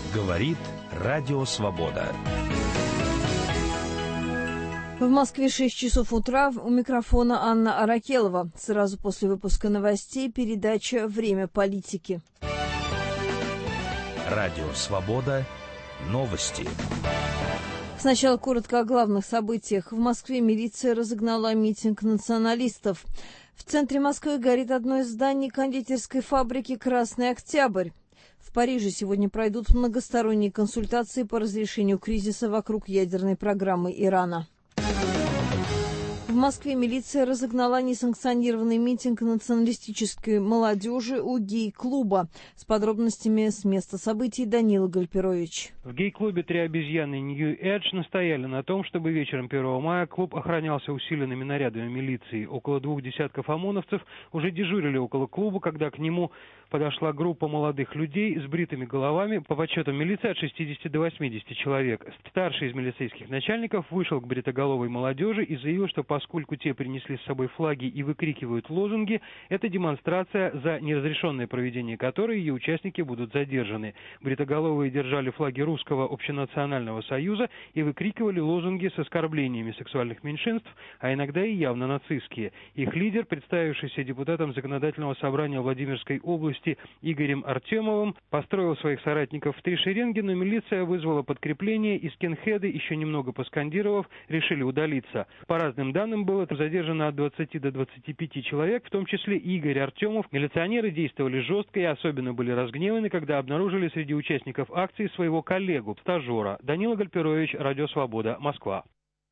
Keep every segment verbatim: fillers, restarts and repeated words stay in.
Говорит Радио Свобода. В Москве шесть часов утра. У микрофона Анна Аракелова. Сразу после выпуска новостей передача «Время политики». Радио Свобода. Новости. Сначала коротко о главных событиях. В Москве милиция разогнала митинг националистов. В центре Москвы горит одно из зданий кондитерской фабрики «Красный Октябрь». В Париже сегодня пройдут многосторонние консультации по разрешению кризиса вокруг ядерной программы Ирана. В Москве милиция разогнала несанкционированный митинг националистической молодежи у гей-клуба. С подробностями с места событий Данила Гальперович. В гей-клубе «Три обезьяны» Нью Эдж настояли на том, чтобы вечером первого мая клуб охранялся усиленными нарядами милиции. Около двух десятков ОМОНовцев уже дежурили около клуба, когда к нему подошла группа молодых людей с бритыми головами, по подсчетам милиции от шестидесяти до восьмидесяти человек. Старший из милицейских начальников вышел к бритоголовой молодежи и заявил, что поскольку те принесли с собой флаги и выкрикивают лозунги, это демонстрация, за неразрешенное проведение которой ее участники будут задержаны. Бритоголовые держали флаги Русского общенационального союза и выкрикивали лозунги с оскорблениями сексуальных меньшинств, а иногда и явно нацистские. Их лидер, представившийся депутатом Законодательного собрания Владимирской области Игорем Артемовым, построил своих соратников в три шеренги, но милиция вызвала подкрепление, и скинхеды, еще немного поскандировав, решили удалиться. По разным данным, было задержано от двадцати до двадцати пяти человек, в том числе Игорь Артемов. Милиционеры действовали жестко и особенно были разгневаны, когда обнаружили среди участников акции своего коллегу, стажера. Данила Гальперович, Радио Свобода, Москва.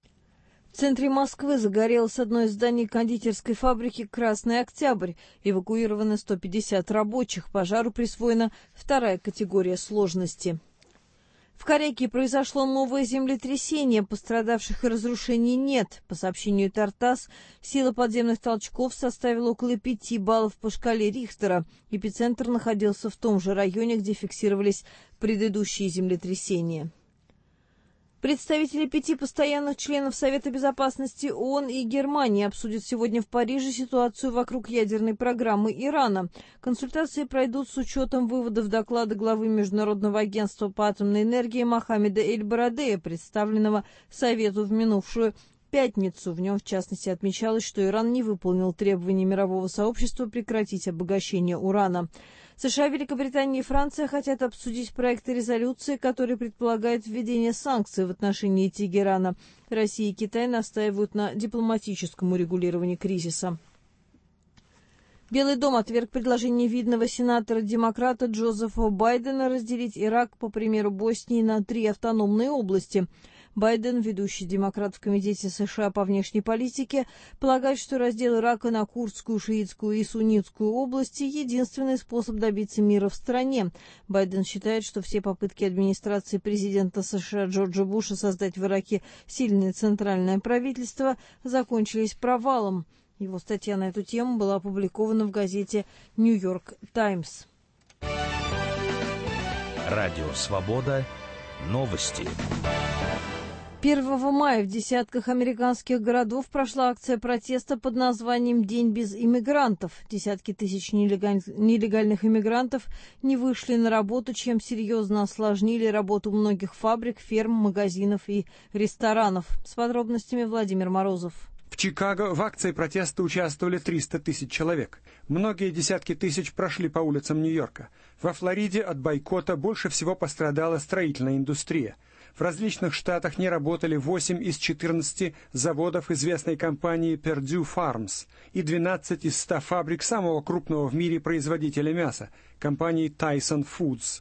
В центре Москвы загорелось одно из зданий кондитерской фабрики «Красный Октябрь». Эвакуировано сто пятьдесят рабочих. Пожару присвоена вторая категория сложности. В Корейке произошло новое землетрясение. Пострадавших и разрушений нет. По сообщению ТАРТАСС, сила подземных толчков составила около пяти баллов по шкале Рихтера. Эпицентр находился в том же районе, где фиксировались предыдущие землетрясения. Представители пяти постоянных членов Совета Безопасности ООН и Германии обсудят сегодня в Париже ситуацию вокруг ядерной программы Ирана. Консультации пройдут с учетом выводов доклада главы Международного агентства по атомной энергии Мохаммеда Эль-Барадея, представленного Совету в минувшую пятницу. В нем, в частности, отмечалось, что Иран не выполнил требования мирового сообщества прекратить обогащение урана. США, Великобритания и Франция хотят обсудить проект резолюции, который предполагает введение санкций в отношении Тегерана. Россия и Китай настаивают на дипломатическом урегулировании кризиса. Белый дом отверг предложение видного сенатора-демократа Джозефа Байдена разделить Ирак, по примеру Боснии, на три автономные области. Байден, ведущий демократ в Комитете США по внешней политике, полагает, что раздел Ирака на курдскую, шиитскую и суннитскую области – единственный способ добиться мира в стране. Байден считает, что все попытки администрации президента США Джорджа Буша создать в Ираке сильное центральное правительство закончились провалом. Его статья на эту тему была опубликована в газете «Нью-Йорк Таймс». Радио Свобода. Новости. первого мая в десятках американских городов прошла акция протеста под названием «День без иммигрантов». Десятки тысяч нелегаль... нелегальных иммигрантов не вышли на работу, чем серьезно осложнили работу многих фабрик, ферм, магазинов и ресторанов. С подробностями Владимир Морозов. В Чикаго в акции протеста участвовали триста тысяч человек. Многие десятки тысяч прошли по улицам Нью-Йорка. Во Флориде от бойкота больше всего пострадала строительная индустрия. В различных штатах не работали восемь из четырнадцати заводов известной компании Perdue Farms и двенадцать из ста фабрик самого крупного в мире производителя мяса, компании Tyson Foods.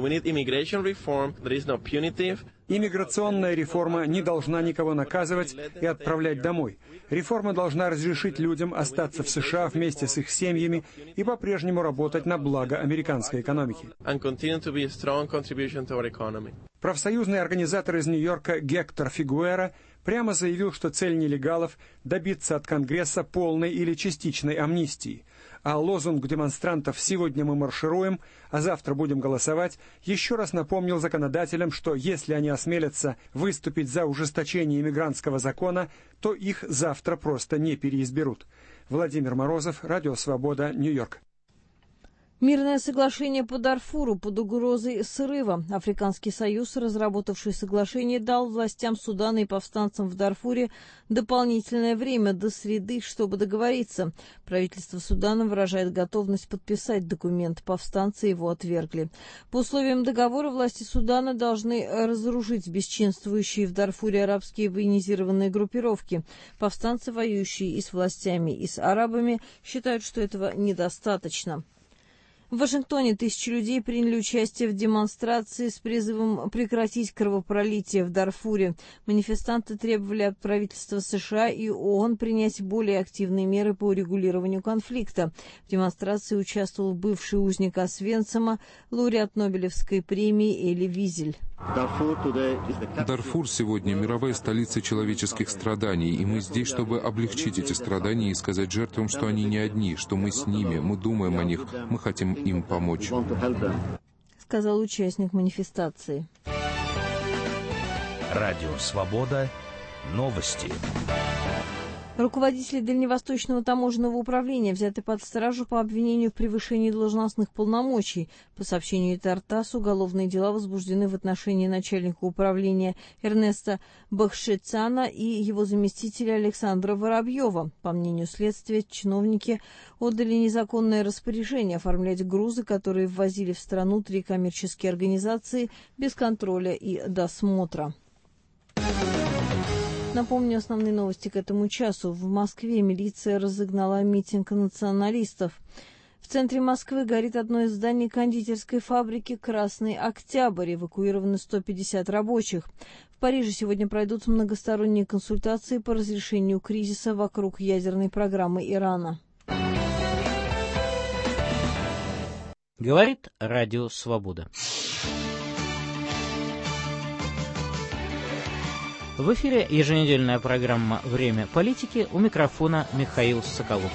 Иммиграционная реформа не должна никого наказывать и отправлять домой. Реформа должна разрешить людям остаться в США вместе с их семьями и по-прежнему работать на благо американской экономики. Профсоюзный организатор из Нью-Йорка Гектор Фигуэра прямо заявил, что цель нелегалов – добиться от Конгресса полной или частичной амнистии. А лозунг демонстрантов «Сегодня мы маршируем, а завтра будем голосовать» еще раз напомнил законодателям, что если они осмелятся выступить за ужесточение иммигрантского закона, то их завтра просто не переизберут. Владимир Морозов, Радио Свобода, Нью-Йорк. Мирное соглашение по Дарфуру под угрозой срыва. Африканский союз, разработавший соглашение, дал властям Судана и повстанцам в Дарфуре дополнительное время до среды, чтобы договориться. Правительство Судана выражает готовность подписать документ. Повстанцы его отвергли. По условиям договора власти Судана должны разоружить бесчинствующие в Дарфуре арабские военизированные группировки. Повстанцы, воюющие и с властями, и с арабами, считают, что этого недостаточно. В Вашингтоне тысячи людей приняли участие в демонстрации с призывом прекратить кровопролитие в Дарфуре. Манифестанты требовали от правительства США и ООН принять более активные меры по урегулированию конфликта. В демонстрации участвовал бывший узник Освенцима, лауреат Нобелевской премии Эли Визель. Дарфур сегодня мировая столица человеческих страданий, и мы здесь, чтобы облегчить эти страдания и сказать жертвам, что они не одни, что мы с ними, мы думаем о них, мы хотим им помочь, сказал участник манифестации. Радио «Свобода». Новости. Руководители Дальневосточного таможенного управления взяты под стражу по обвинению в превышении должностных полномочий. По сообщению ТАРТАСС, уголовные дела возбуждены в отношении начальника управления Эрнеста Бахшицана и его заместителя Александра Воробьева. По мнению следствия, чиновники отдали незаконное распоряжение оформлять грузы, которые ввозили в страну три коммерческие организации без контроля и досмотра. Напомню основные новости к этому часу. В Москве милиция разогнала митинг националистов. В центре Москвы горит одно из зданий кондитерской фабрики «Красный Октябрь». Эвакуированы сто пятьдесят рабочих. В Париже сегодня пройдут многосторонние консультации по разрешению кризиса вокруг ядерной программы Ирана. Говорит Радио Свобода. В эфире еженедельная программа «Время политики», у микрофона Михаил Соколов.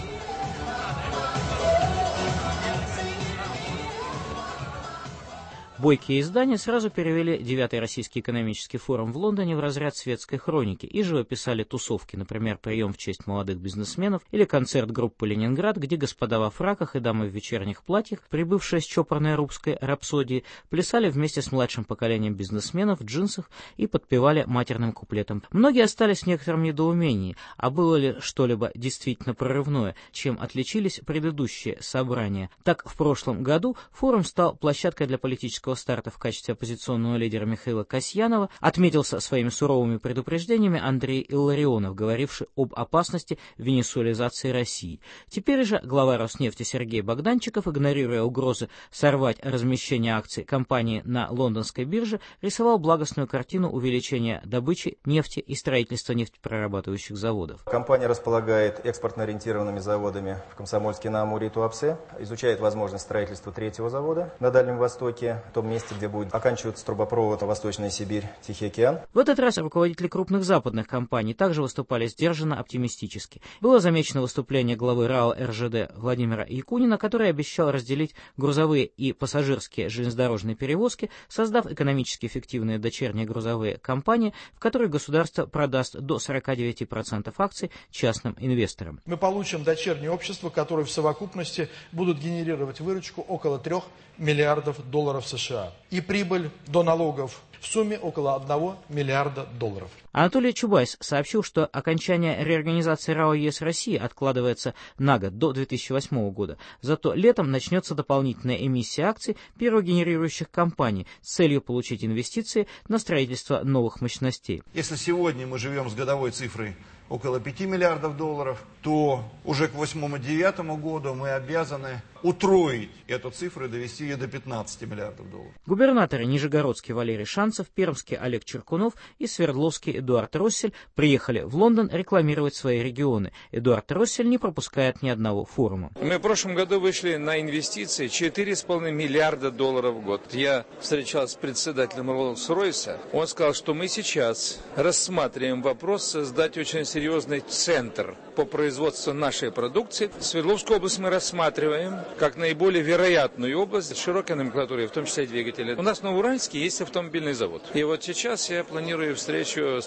Бойкие издания сразу перевели девятый Российский экономический форум в Лондоне в разряд светской хроники и живописали тусовки, например, прием в честь молодых бизнесменов или концерт группы «Ленинград», где господа во фраках и дамы в вечерних платьях, прибывшие с чопорной русской рапсодии, плясали вместе с младшим поколением бизнесменов в джинсах и подпевали матерным куплетом. Многие остались в некотором недоумении, а было ли что-либо действительно прорывное, чем отличились предыдущие собрания. Так, в прошлом году форум стал площадкой для политического старта в качестве оппозиционного лидера Михаила Касьянова, отметился своими суровыми предупреждениями Андрей Илларионов, говоривший об опасности венесуэлизации России. Теперь же глава Роснефти Сергей Богданчиков, игнорируя угрозы сорвать размещение акций компании на лондонской бирже, рисовал благостную картину увеличения добычи нефти и строительства нефтеперерабатывающих заводов. Компания располагает экспортно-ориентированными заводами в Комсомольске на Амуре и Туапсе, изучает возможность строительства третьего завода на Дальнем Востоке, в том месте, где будет оканчиваться трубопровод Восточная Сибирь, Тихий океан. В этот раз руководители крупных западных компаний также выступали сдержанно оптимистически. Было замечено выступление главы РАО РЖД Владимира Якунина, который обещал разделить грузовые и пассажирские железнодорожные перевозки, создав экономически эффективные дочерние грузовые компании, в которые государство продаст до сорок девять процентов акций частным инвесторам. Мы получим дочерние общества, которые в совокупности будут генерировать выручку около трех миллиардов долларов США и прибыль до налогов в сумме около одного миллиарда долларов. Анатолий Чубайс сообщил, что окончание реорганизации РАО ЕС России откладывается на год, до две тысячи восьмого года. Зато летом начнется дополнительная эмиссия акций первогенерирующих компаний с целью получить инвестиции на строительство новых мощностей. Если сегодня мы живем с годовой цифрой около пяти миллиардов долларов, то уже к восьмому-девятому году мы обязаны утроить эту цифру и довести ее до пятнадцати миллиардов долларов. Губернаторы Нижегородский Валерий Шанцев, Пермский Олег Черкунов и Свердловский Эдуард Россель приехали в Лондон рекламировать свои регионы. Эдуард Россель не пропускает ни одного форума. Мы в прошлом году вышли на инвестиции четыре с половиной миллиарда долларов в год. Я встречался с председателем Роллс-Ройса. Он сказал, что мы сейчас рассматриваем вопрос создать очень серьезный центр по производству нашей продукции. Свердловскую область мы рассматриваем как наиболее вероятную область широкой номенклатуры, в том числе двигателей. У нас в Новоуральске есть автомобильный завод. И вот сейчас я планирую встречу с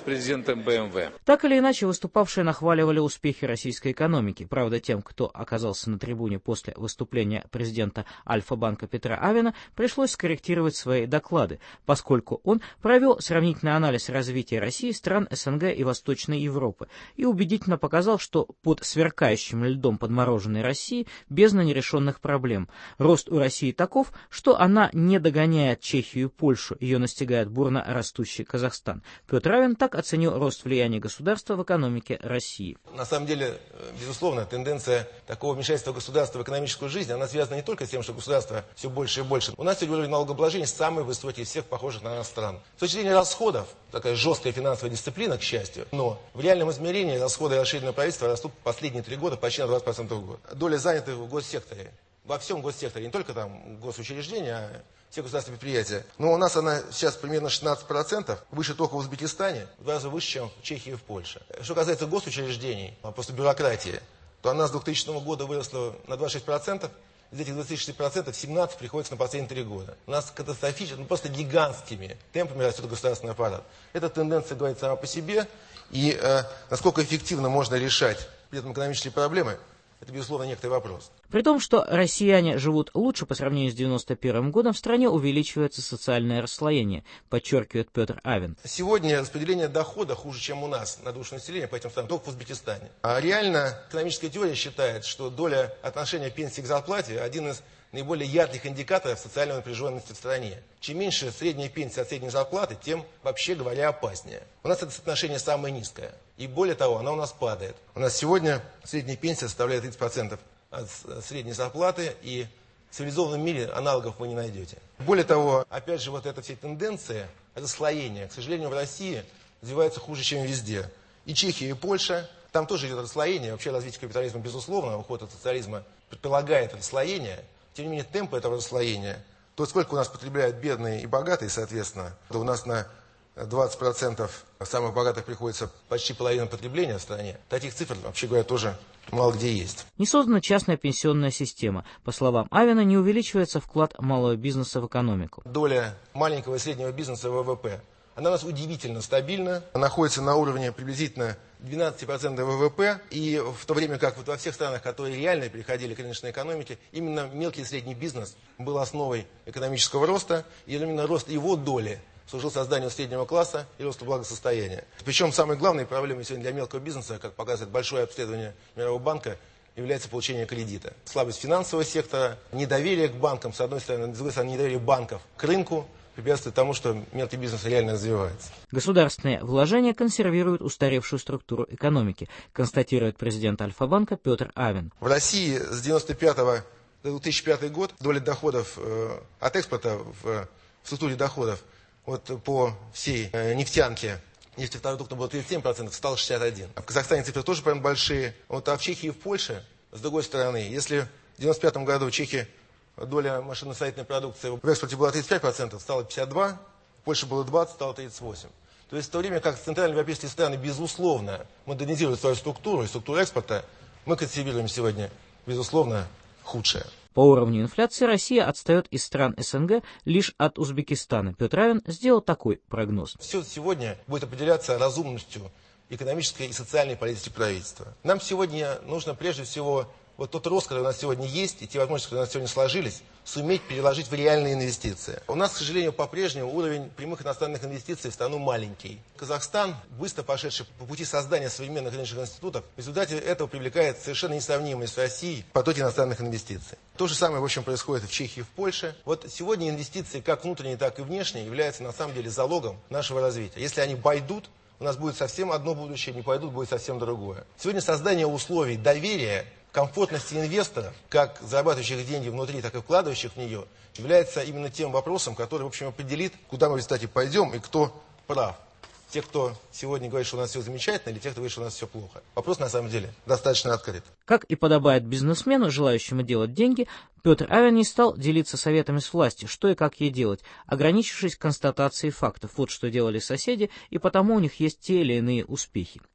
президентом бэ эм вэ. Так или иначе, выступавшие нахваливали успехи российской экономики. Правда, тем, кто оказался на трибуне после выступления президента Альфа-банка Петра Авена, пришлось скорректировать свои доклады, поскольку он провел сравнительный анализ развития России, стран эс эн гэ и Восточной Европы и убедительно показал, что под сверкающим льдом подмороженной России бездна нерешенных проблем. Рост у России таков, что она не догоняет Чехию и Польшу, ее настигает бурно растущий Казахстан. Петр Авен так оценил рост влияния государства в экономике России. На самом деле, безусловно, тенденция такого вмешательства государства в экономическую жизнь, она связана не только с тем, что государство все больше и больше. У нас сегодня уровень налогообложения самый высокий из всех похожих на нас стран. С точки зрения расходов, такая жесткая финансовая дисциплина, к счастью, но в реальном измерении расходы расширенного правительства растут последние три года почти на двадцать процентов в год. Доля занятых в госсекторе, во всем госсекторе, не только там госучреждения, а все государственные предприятия. Но у нас она сейчас примерно шестнадцать процентов, выше только в Узбекистане, в два раза выше, чем в Чехии и в Польше. Что касается госучреждений, просто бюрократии, то она с двухтысячного года выросла на двадцать шесть процентов, из этих двадцати шести процентов семнадцать приходится на последние три года. У нас катастрофически, ну просто гигантскими темпами растет государственный аппарат. Эта тенденция говорит сама по себе, и э, насколько эффективно можно решать при этом экономические проблемы, это, безусловно, некоторый вопрос. При том, что россияне живут лучше по сравнению с девяносто первым годом, в стране увеличивается социальное расслоение, подчеркивает Петр Авен. Сегодня распределение дохода хуже, чем у нас на душу населения по этим странам, только в Узбекистане. А реально экономическая теория считает, что доля отношения пенсии к зарплате один из наиболее ярких индикаторов социальной напряженности в стране. Чем меньше средняя пенсия от средней зарплаты, тем, вообще говоря, опаснее. У нас это соотношение самое низкое. И более того, она у нас падает. У нас сегодня средняя пенсия составляет тридцать процентов от средней зарплаты, и в цивилизованном мире аналогов вы не найдете. Более того, опять же, вот эта все тенденция, расслоение, к сожалению, в России развивается хуже, чем везде. И Чехия, и Польша, там тоже идет расслоение. Вообще развитие капитализма, безусловно, уход от социализма предполагает расслоение. Тем не менее, темпы этого расслоения, то сколько у нас потребляют бедные и богатые, соответственно, то у нас на двадцать процентов самых богатых приходится почти половина потребления в стране. Таких цифр, вообще говоря, тоже мало где есть. Не создана частная пенсионная система. По словам Авена, не увеличивается вклад малого бизнеса в экономику. Доля маленького и среднего бизнеса в вэ вэ пэ, она у нас удивительно стабильна, находится на уровне приблизительно двенадцать процентов вэ вэ пэ, и в то время как вот во всех странах, которые реально переходили к рыночной экономике, именно мелкий и средний бизнес был основой экономического роста, и именно рост его доли служил созданию среднего класса и росту благосостояния. Причем самой главной проблемой сегодня для мелкого бизнеса, как показывает большое обследование Мирового банка, является получение кредита. Слабость финансового сектора, недоверие к банкам, с одной стороны, с другой стороны, недоверие банков к рынку, препятствует тому, что мелкий бизнес реально развивается. Государственные вложения консервируют устаревшую структуру экономики, констатирует президент Альфа-банка Петр Авен. В России с девяносто пятого по две тысячи пятый год доля доходов э, от экспорта в, в структуре доходов вот, по всей э, нефтянке, нефтепродуктам было тридцать семь процентов, стало шестьдесят один процент. А в Казахстане цифры тоже прям большие. Вот, а в Чехии и в Польше, с другой стороны, если в девяносто пятом году в Чехии доля машиностроительной продукции в экспорте была тридцать пять процентов, стало пятьдесят два процента, в Польше было двадцать процентов, стало тридцать восемь процентов. То есть в то время как центральноевропейские страны, безусловно, модернизируют свою структуру и структуру экспорта, мы консервируем сегодня, безусловно, худшее. По уровню инфляции Россия отстает из стран эс эн гэ лишь от Узбекистана. Петр Авен сделал такой прогноз. Все сегодня будет определяться разумностью экономической и социальной политики правительства. Нам сегодня нужно прежде всего вот тот рост, который у нас сегодня есть, и те возможности, которые у нас сегодня сложились, суметь переложить в реальные инвестиции. У нас, к сожалению, по-прежнему уровень прямых иностранных инвестиций в страну маленький. Казахстан, быстро пошедший по пути создания современных рыночных институтов, в результате этого привлекает совершенно несравнимые с Россией потоки иностранных инвестиций. То же самое, в общем, происходит в Чехии и в Польше. Вот сегодня инвестиции, как внутренние, так и внешние, являются на самом деле залогом нашего развития. Если они пойдут, у нас будет совсем одно будущее, не пойдут, будет совсем другое. Сегодня создание условий доверия, комфортности инвесторов, как зарабатывающих деньги внутри, так и вкладывающих в нее, является именно тем вопросом, который, в общем, определит, куда мы в результате пойдем и кто прав. Те, кто сегодня говорит, что у нас все замечательно, или те, кто говорит, что у нас все плохо. Вопрос, на самом деле, достаточно открыт. Как и подобает бизнесмену, желающему делать деньги, Петр Авен не стал делиться советами с властью, что и как ей делать, ограничившись констатацией фактов. Вот что делали соседи, и потому у них есть те или иные успехи.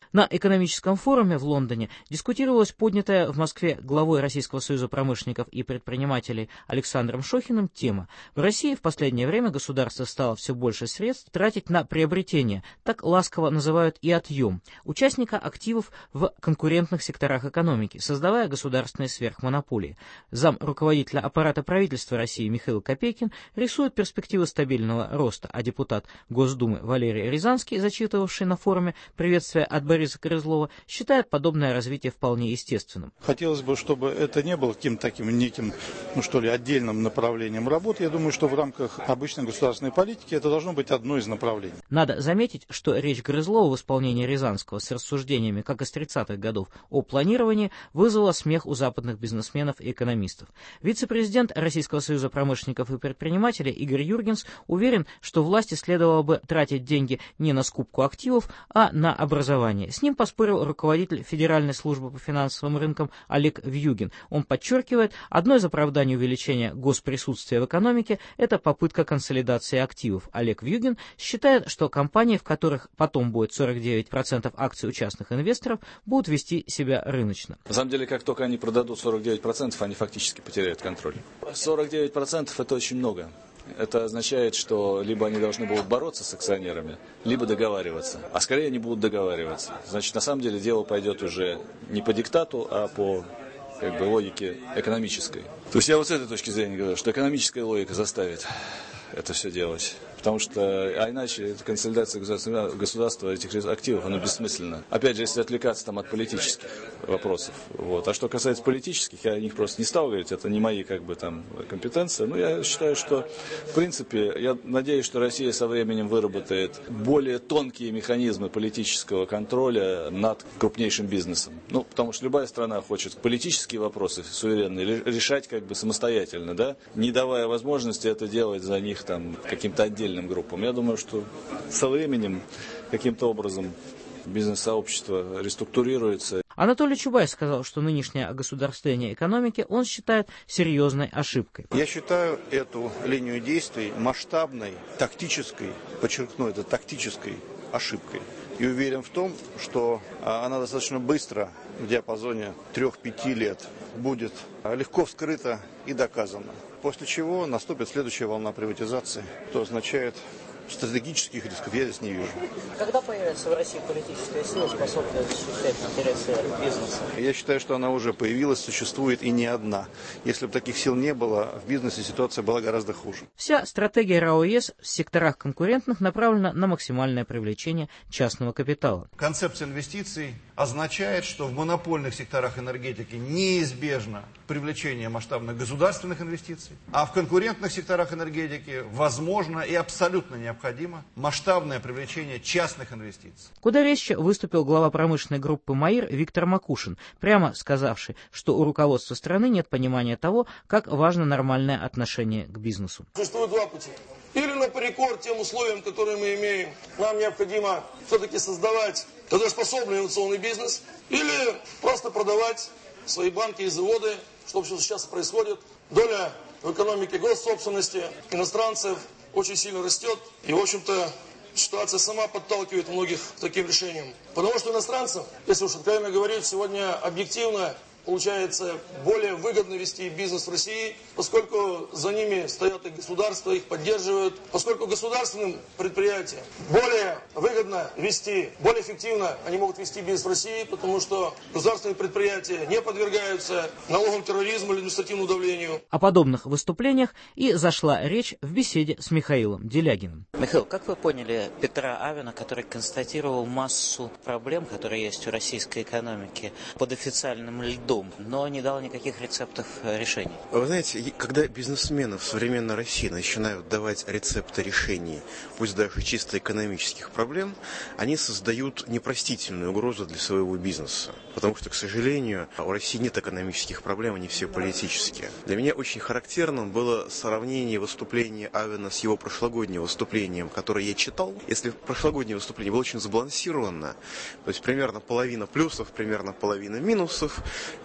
На экономическом форуме в Лондоне дискутировалась поднятая в Москве главой Российского союза промышленников и предпринимателей Александром Шохиным тема. В России в последнее время государство стало все больше средств тратить на приобретение, так ласково называют и отъем, участника активов в конкурентных секторах экономики, создавая государственные сверхмонополии. Зам руководителя аппарата правительства России Михаил Копейкин рисует перспективы стабильного роста, а депутат Госдумы Валерий Рязанский, зачитывавший на форуме приветствие от Бориса Грызлова, считает подобное развитие вполне естественным. Хотелось бы, чтобы это не было каким-то таким неким, ну что ли, отдельным направлением работы. Я думаю, что в рамках обычной государственной политики это должно быть одно из направлений. Надо заметить, что речь Грызлова в исполнении Рязанского с рассуждениями, как из тридцатых годов, о планировании вызвала смех у западных бизнесменов и экономистов. Вице-президент Российского союза промышленников и предпринимателей Игорь Юргенс уверен, что власти следовало бы тратить деньги не на скупку активов, а на образование. С ним поспорил руководитель Федеральной службы по финансовым рынкам Олег Вьюгин. Он подчеркивает, одно из оправданий увеличения госприсутствия в экономике – это попытка консолидации активов. Олег Вьюгин считает, что компании, в которых потом будет сорок девять процентов акций у частных инвесторов, будут вести себя рыночно. На самом деле, как только они продадут сорок девять процентов, они фактически потеряют контроль. сорок девять процентов – это очень много. Это означает, что либо они должны будут бороться с акционерами, либо договариваться. А скорее они будут договариваться. Значит, на самом деле дело пойдет уже не по диктату, а по как бы, логике экономической. То есть я вот с этой точки зрения говорю, что экономическая логика заставит это все делать. Потому что, а иначе эта консолидация государства, государства этих активов, она бессмысленна. Опять же, если отвлекаться там от политических вопросов. Вот. А что касается политических, я о них просто не стал говорить, это не мои как бы там компетенции. Но я считаю, что в принципе, я надеюсь, что Россия со временем выработает более тонкие механизмы политического контроля над крупнейшим бизнесом. Ну, потому что любая страна хочет политические вопросы суверенные решать как бы самостоятельно, да, не давая возможности это делать за них там каким-то отдельным группам. Я думаю, что со временем каким-то образом бизнес-сообщество реструктурируется. Анатолий Чубайс сказал, что нынешнее огосударствление экономики он считает серьезной ошибкой. Я считаю эту линию действий масштабной, тактической, подчеркну, это тактической ошибкой. И уверен в том, что она достаточно быстро, в диапазоне трех-пяти лет, будет легко вскрыта и доказана. После чего наступит следующая волна приватизации, что означает стратегических рисков я здесь не вижу. Когда появится в России политическая сила, способная защищать интересы бизнеса? Я считаю, что она уже появилась, существует и не одна. Если бы таких сил не было, в бизнесе ситуация была гораздо хуже. Вся стратегия РАО ЕС в секторах конкурентных направлена на максимальное привлечение частного капитала. Концепция инвестиций означает, что в монопольных секторах энергетики неизбежно привлечение масштабных государственных инвестиций, а в конкурентных секторах энергетики возможно и абсолютно необходимо масштабное привлечение частных инвестиций. Куда резче выступил глава промышленной группы МАИР Виктор Макушин, прямо сказавший, что у руководства страны нет понимания того, как важно нормальное отношение к бизнесу. Существует два пути. Или наперекор тем условиям, которые мы имеем, нам необходимо все-таки создавать трудоспособный инновационный бизнес, или просто продавать свои банки и заводы, что сейчас происходит. Доля в экономике госсобственности иностранцев очень сильно растет, и, в общем-то, ситуация сама подталкивает многих к таким решениям. Потому что иностранцам, если уж откровенно говорить, сегодня объективно получается более выгодно вести бизнес в России, поскольку за ними стоят и государства, их поддерживают, поскольку государственным предприятиям более выгодно вести, более эффективно они могут вести бизнес в России, потому что государственные предприятия не подвергаются налоговому терроризму или административному давлению. О подобных выступлениях и зашла речь в беседе с Михаилом Делягиным. Михаил, как вы поняли Петра Авена, который констатировал массу проблем, которые есть у российской экономики под официальным льдом, но не дал никаких рецептов решений? Вы знаете, когда бизнесмены в современной России начинают давать рецепты решений, пусть даже чисто экономических проблем, они создают непростительную угрозу для своего бизнеса. Потому что, к сожалению, у России нет экономических проблем, они все политические. Для меня очень характерным было сравнение выступления Авена с его прошлогодним выступлением, которое я читал. Если прошлогоднее выступление было очень сбалансировано, то есть примерно половина плюсов, примерно половина минусов,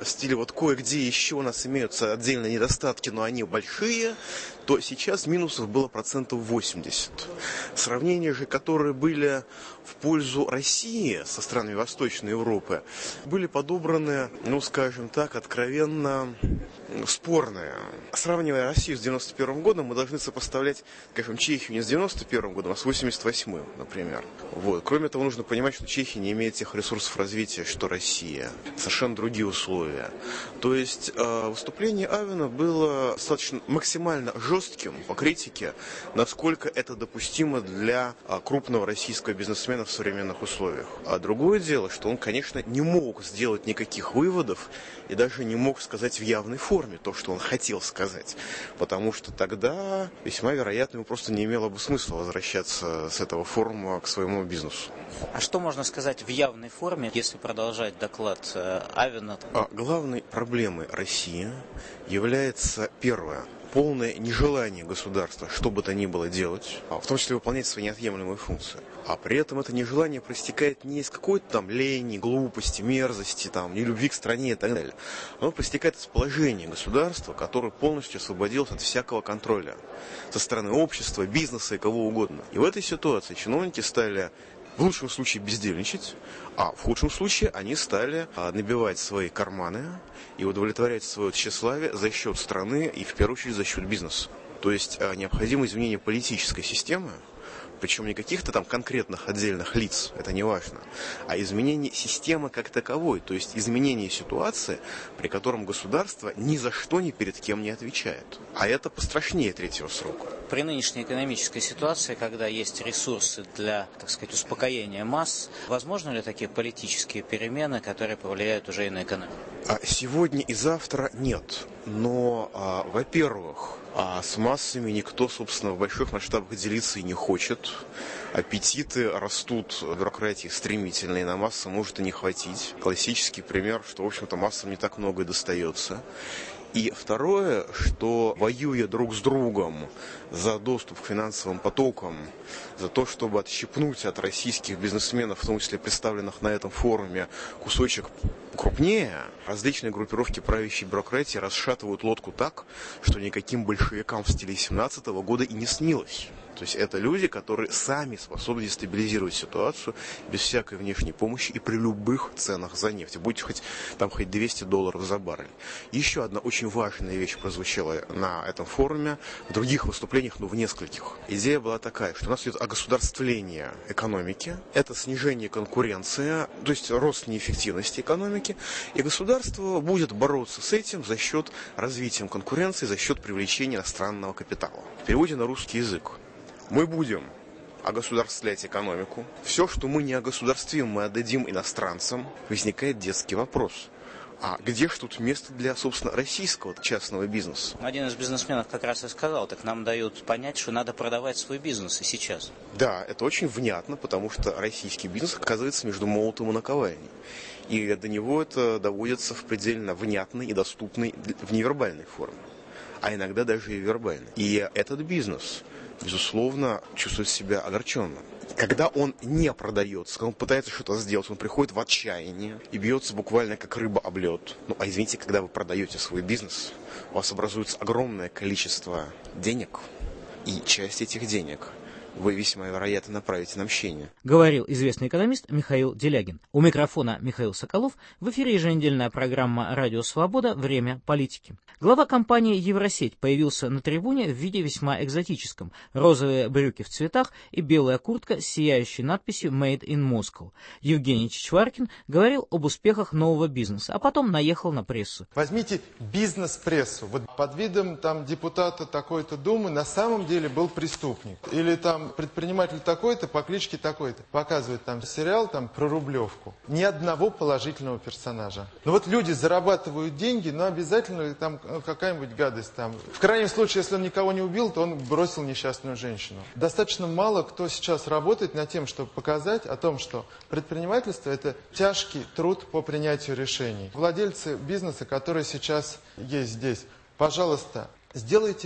в стиле вот кое-где еще у нас имеются отдельные недостатки, но они большие, то сейчас минусов было процентов восемьдесят. Сравнения же, которые были в пользу России со странами Восточной Европы, были подобраны, ну скажем так, откровенно спорные. Сравнивая Россию с девяносто первым годом, мы должны сопоставлять, скажем, Чехию не с девяносто первым годом, а с восемьдесят восьмым, например. Вот. Кроме того, нужно понимать, что Чехия не имеет тех ресурсов развития, что Россия. Совершенно другие условия. То есть э, выступление Авена было достаточно максимально жестким по критике, насколько это допустимо для э, крупного российского бизнесмена в современных условиях. А другое дело, что он, конечно, не мог сделать никаких выводов и даже не мог сказать в явной форме то, что он хотел сказать. Потому что тогда весьма вероятно ему просто не имело бы смысла возвращаться с этого форума к своему бизнесу. А что можно сказать в явной форме, если продолжать доклад Авена? А главной проблемой России является первое. Полное нежелание государства что бы то ни было делать, в том числе выполнять свои неотъемлемые функции. А при этом это нежелание проистекает не из какой-то там лени, глупости, мерзости, там, нелюбви к стране и так далее. Оно проистекает из положения государства, которое полностью освободилось от всякого контроля со стороны общества, бизнеса и кого угодно. И в этой ситуации чиновники стали в лучшем случае бездельничать, а в худшем случае они стали а, набивать свои карманы и удовлетворять свое тщеславие за счет страны и в первую очередь за счет бизнеса. То есть а, необходимо изменение политической системы, причем не каких-то там конкретных отдельных лиц, это не важно, а изменение системы как таковой, то есть изменение ситуации, при котором государство ни за что ни перед кем не отвечает. А это пострашнее третьего срока. При нынешней экономической ситуации, когда есть ресурсы для, так сказать, успокоения масс, возможны ли такие политические перемены, которые повлияют уже и на экономику? А сегодня и завтра нет. Но, а, во-первых, а с массами никто, собственно, в больших масштабах делиться и не хочет. Аппетиты растут в бюрократии стремительно, и на массы может и не хватить. Классический пример, что, в общем-то, массам не так много и достается. И второе, что воюя друг с другом за доступ к финансовым потокам, за то, чтобы отщипнуть от российских бизнесменов, в том числе представленных на этом форуме, кусочек крупнее, различные группировки правящей бюрократии расшатывают лодку так, что никаким большевикам в стиле семнадцатого года и не снилось. То есть это люди, которые сами способны дестабилизировать ситуацию без всякой внешней помощи и при любых ценах за нефть. Будь хоть там хоть двести долларов за баррель. Еще одна очень важная вещь прозвучала на этом форуме, в других выступлениях, но в нескольких. Идея была такая, что у нас идет огосударствление экономики, это снижение конкуренции, то есть рост неэффективности экономики, и государство будет бороться с этим за счет развития конкуренции, за счет привлечения иностранного капитала. В переводе на русский язык. Мы будем огосударствлять экономику. Все, что мы не огосударствим, мы отдадим иностранцам. Возникает детский вопрос. А где же тут место для, собственно, российского частного бизнеса? Один из бизнесменов как раз и сказал, так нам дают понять, что надо продавать свой бизнес и сейчас. Да, это очень внятно, потому что российский бизнес оказывается между молотом и наковальней. И до него это доводится в предельно внятной и доступной в невербальной форме. А иногда даже и вербальной. И этот бизнес, безусловно, чувствует себя огорченным. Когда он не продается, когда он пытается что-то сделать, он приходит в отчаяние и бьется буквально как рыба об лед. Ну, а извините, когда вы продаете свой бизнес, у вас образуется огромное количество денег, и часть этих денег вы весьма вероятно направите на мщение. Говорил известный экономист Михаил Делягин. У микрофона Михаил Соколов. В эфире еженедельная программа «Радио Свобода. Время политики». Глава компании «Евросеть» появился на трибуне в виде весьма экзотическом. Розовые брюки в цветах и белая куртка с сияющей надписью «Made in Moscow». Евгений Чичваркин говорил об успехах нового бизнеса, а потом наехал на прессу. Возьмите бизнес-прессу. Вот под видом там депутата такой-то думы на самом деле был преступник. Или там предприниматель такой-то по кличке такой-то. Показывает там сериал там про Рублевку. Ни одного положительного персонажа. Но вот люди зарабатывают деньги, но обязательно там какая-нибудь гадость там. В крайнем случае, если он никого не убил, то он бросил несчастную женщину. Достаточно мало кто сейчас работает над тем, чтобы показать о том, что предпринимательство – это тяжкий труд по принятию решений. Владельцы бизнеса, которые сейчас есть здесь, пожалуйста, сделайте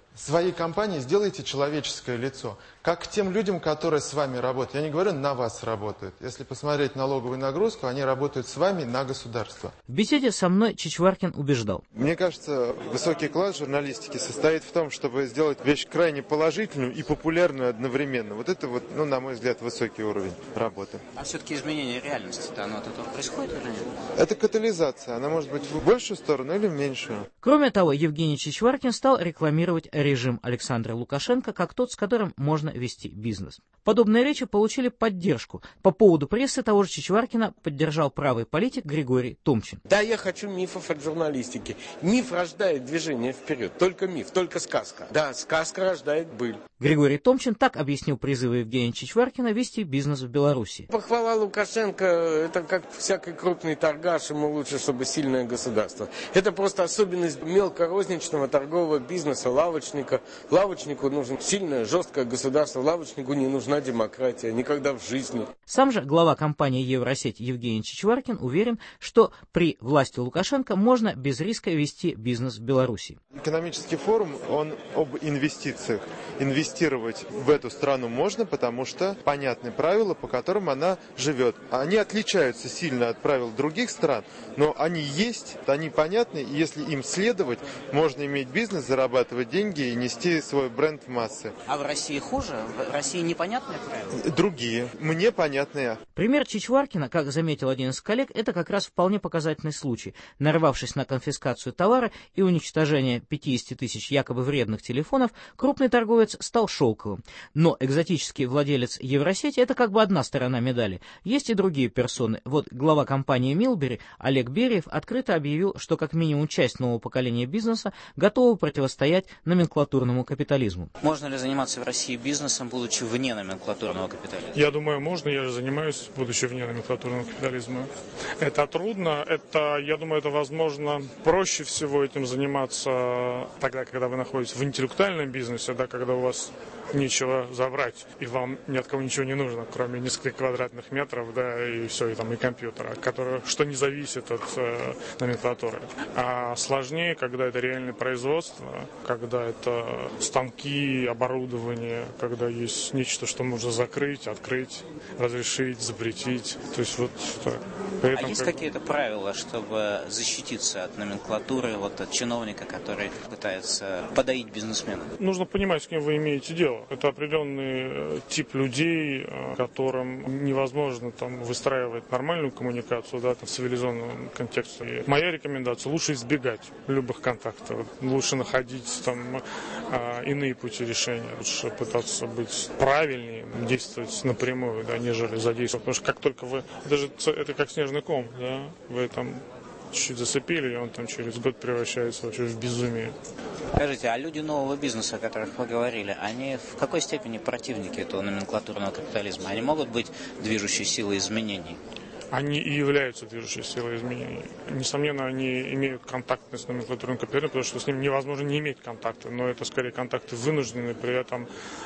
своей компании сделайте человеческое лицо. Как к тем людям, которые с вами работают. Я не говорю, на вас работают. Если посмотреть налоговую нагрузку, они работают с вами на государство. В беседе со мной Чичваркин убеждал. Мне кажется, высокий класс журналистики состоит в том, чтобы сделать вещь крайне положительную и популярную одновременно. Вот это, вот, ну, на мой взгляд, высокий уровень работы. А все-таки изменение реальности-то, оно от этого происходит или нет? Это катализация. Она может быть в большую сторону или в меньшую. Кроме того, Евгений Чичваркин стал рекламировать режим Александра Лукашенко как тот, с которым можно вести бизнес. Подобные речи получили поддержку. По поводу прессы того же Чичваркина поддержал правый политик Григорий Томчин. Да, я хочу мифов от журналистики. Миф рождает движение вперед. Только миф, только сказка. Да, сказка рождает быль. Григорий Томчин так объяснил призывы Евгения Чичваркина вести бизнес в Беларуси. Похвала Лукашенко, это как всякий крупный торгаш, ему лучше, чтобы сильное государство. Это просто особенность мелкорозничного торгового бизнеса, лавочника. Лавочнику нужно сильное, жесткое государство. Лавочнику не нужна демократия, никогда в жизни. Сам же глава компании Евросеть Евгений Чичваркин уверен, что при власти Лукашенко можно без риска вести бизнес в Беларуси. Экономический форум, он об инвестициях. Инвестировать в эту страну можно, потому что понятны правила, по которым она живет. Они отличаются сильно от правил других стран, но они есть, они понятны, и если им следовать, можно иметь бизнес, зарабатывать деньги и нести свой бренд в массы. А в России хуже? В России непонятные правила? Другие. Мне понятные. Пример Чичваркина, как заметил один из коллег, это как раз вполне показательный случай. Нарвавшись на конфискацию товара и уничтожение пятьдесят тысяч якобы вредных телефонов, крупный торговец стал шелковым. Но экзотический владелец Евросети — это как бы одна сторона медали. Есть и другие персоны. Вот глава компании Милбери Олег Бериев открыто объявил, что как минимум часть нового поколения бизнеса готова противостоять номенклатурному капитализму. Можно ли заниматься в России бизнесом, будучи вне номенклатурного капитализма? Я думаю, можно. Я же занимаюсь, будучи вне номенклатурного капитализма. Это трудно. Это, я думаю, это возможно. Проще всего этим заниматься тогда, когда вы находитесь в интеллектуальном бизнесе, да, когда у вас нечего забрать, и вам ни от кого ничего не нужно, кроме нескольких квадратных метров, да, и все, и там и компьютера, который, что не зависит от э, номенклатуры. А сложнее, когда это реальное производство, когда это станки, оборудование, когда есть нечто, что можно закрыть, открыть, разрешить, запретить. То есть вот так. При этом, а есть как... какие-то правила, чтобы защититься от номенклатуры, вот от чиновника, который пытается подоить бизнесмена? Нужно понимать, с кем вы имеете дело. Это определенный тип людей, которым невозможно там выстраивать нормальную коммуникацию, да, там, в цивилизованном контексте. И моя рекомендация — лучше избегать любых контактов, лучше находить там иные пути решения, лучше пытаться быть правильнее, действовать напрямую, да, нежели задействовать. Потому что как только вы, это же это как снежный ком, да, вы там чуть-чуть зацепили, и он там через год превращается вообще в безумие. Скажите, а люди нового бизнеса, о которых вы говорили, они в какой степени противники этого номенклатурного капитализма? Они могут быть движущей силой изменений? Они и являются движущей силой изменений. Несомненно, они имеют контактность с номенклатурным капитализмом, потому что с ним невозможно не иметь контакта, но это скорее контакты вынужденные, при этом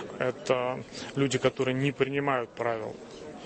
это люди, которые не принимают правил.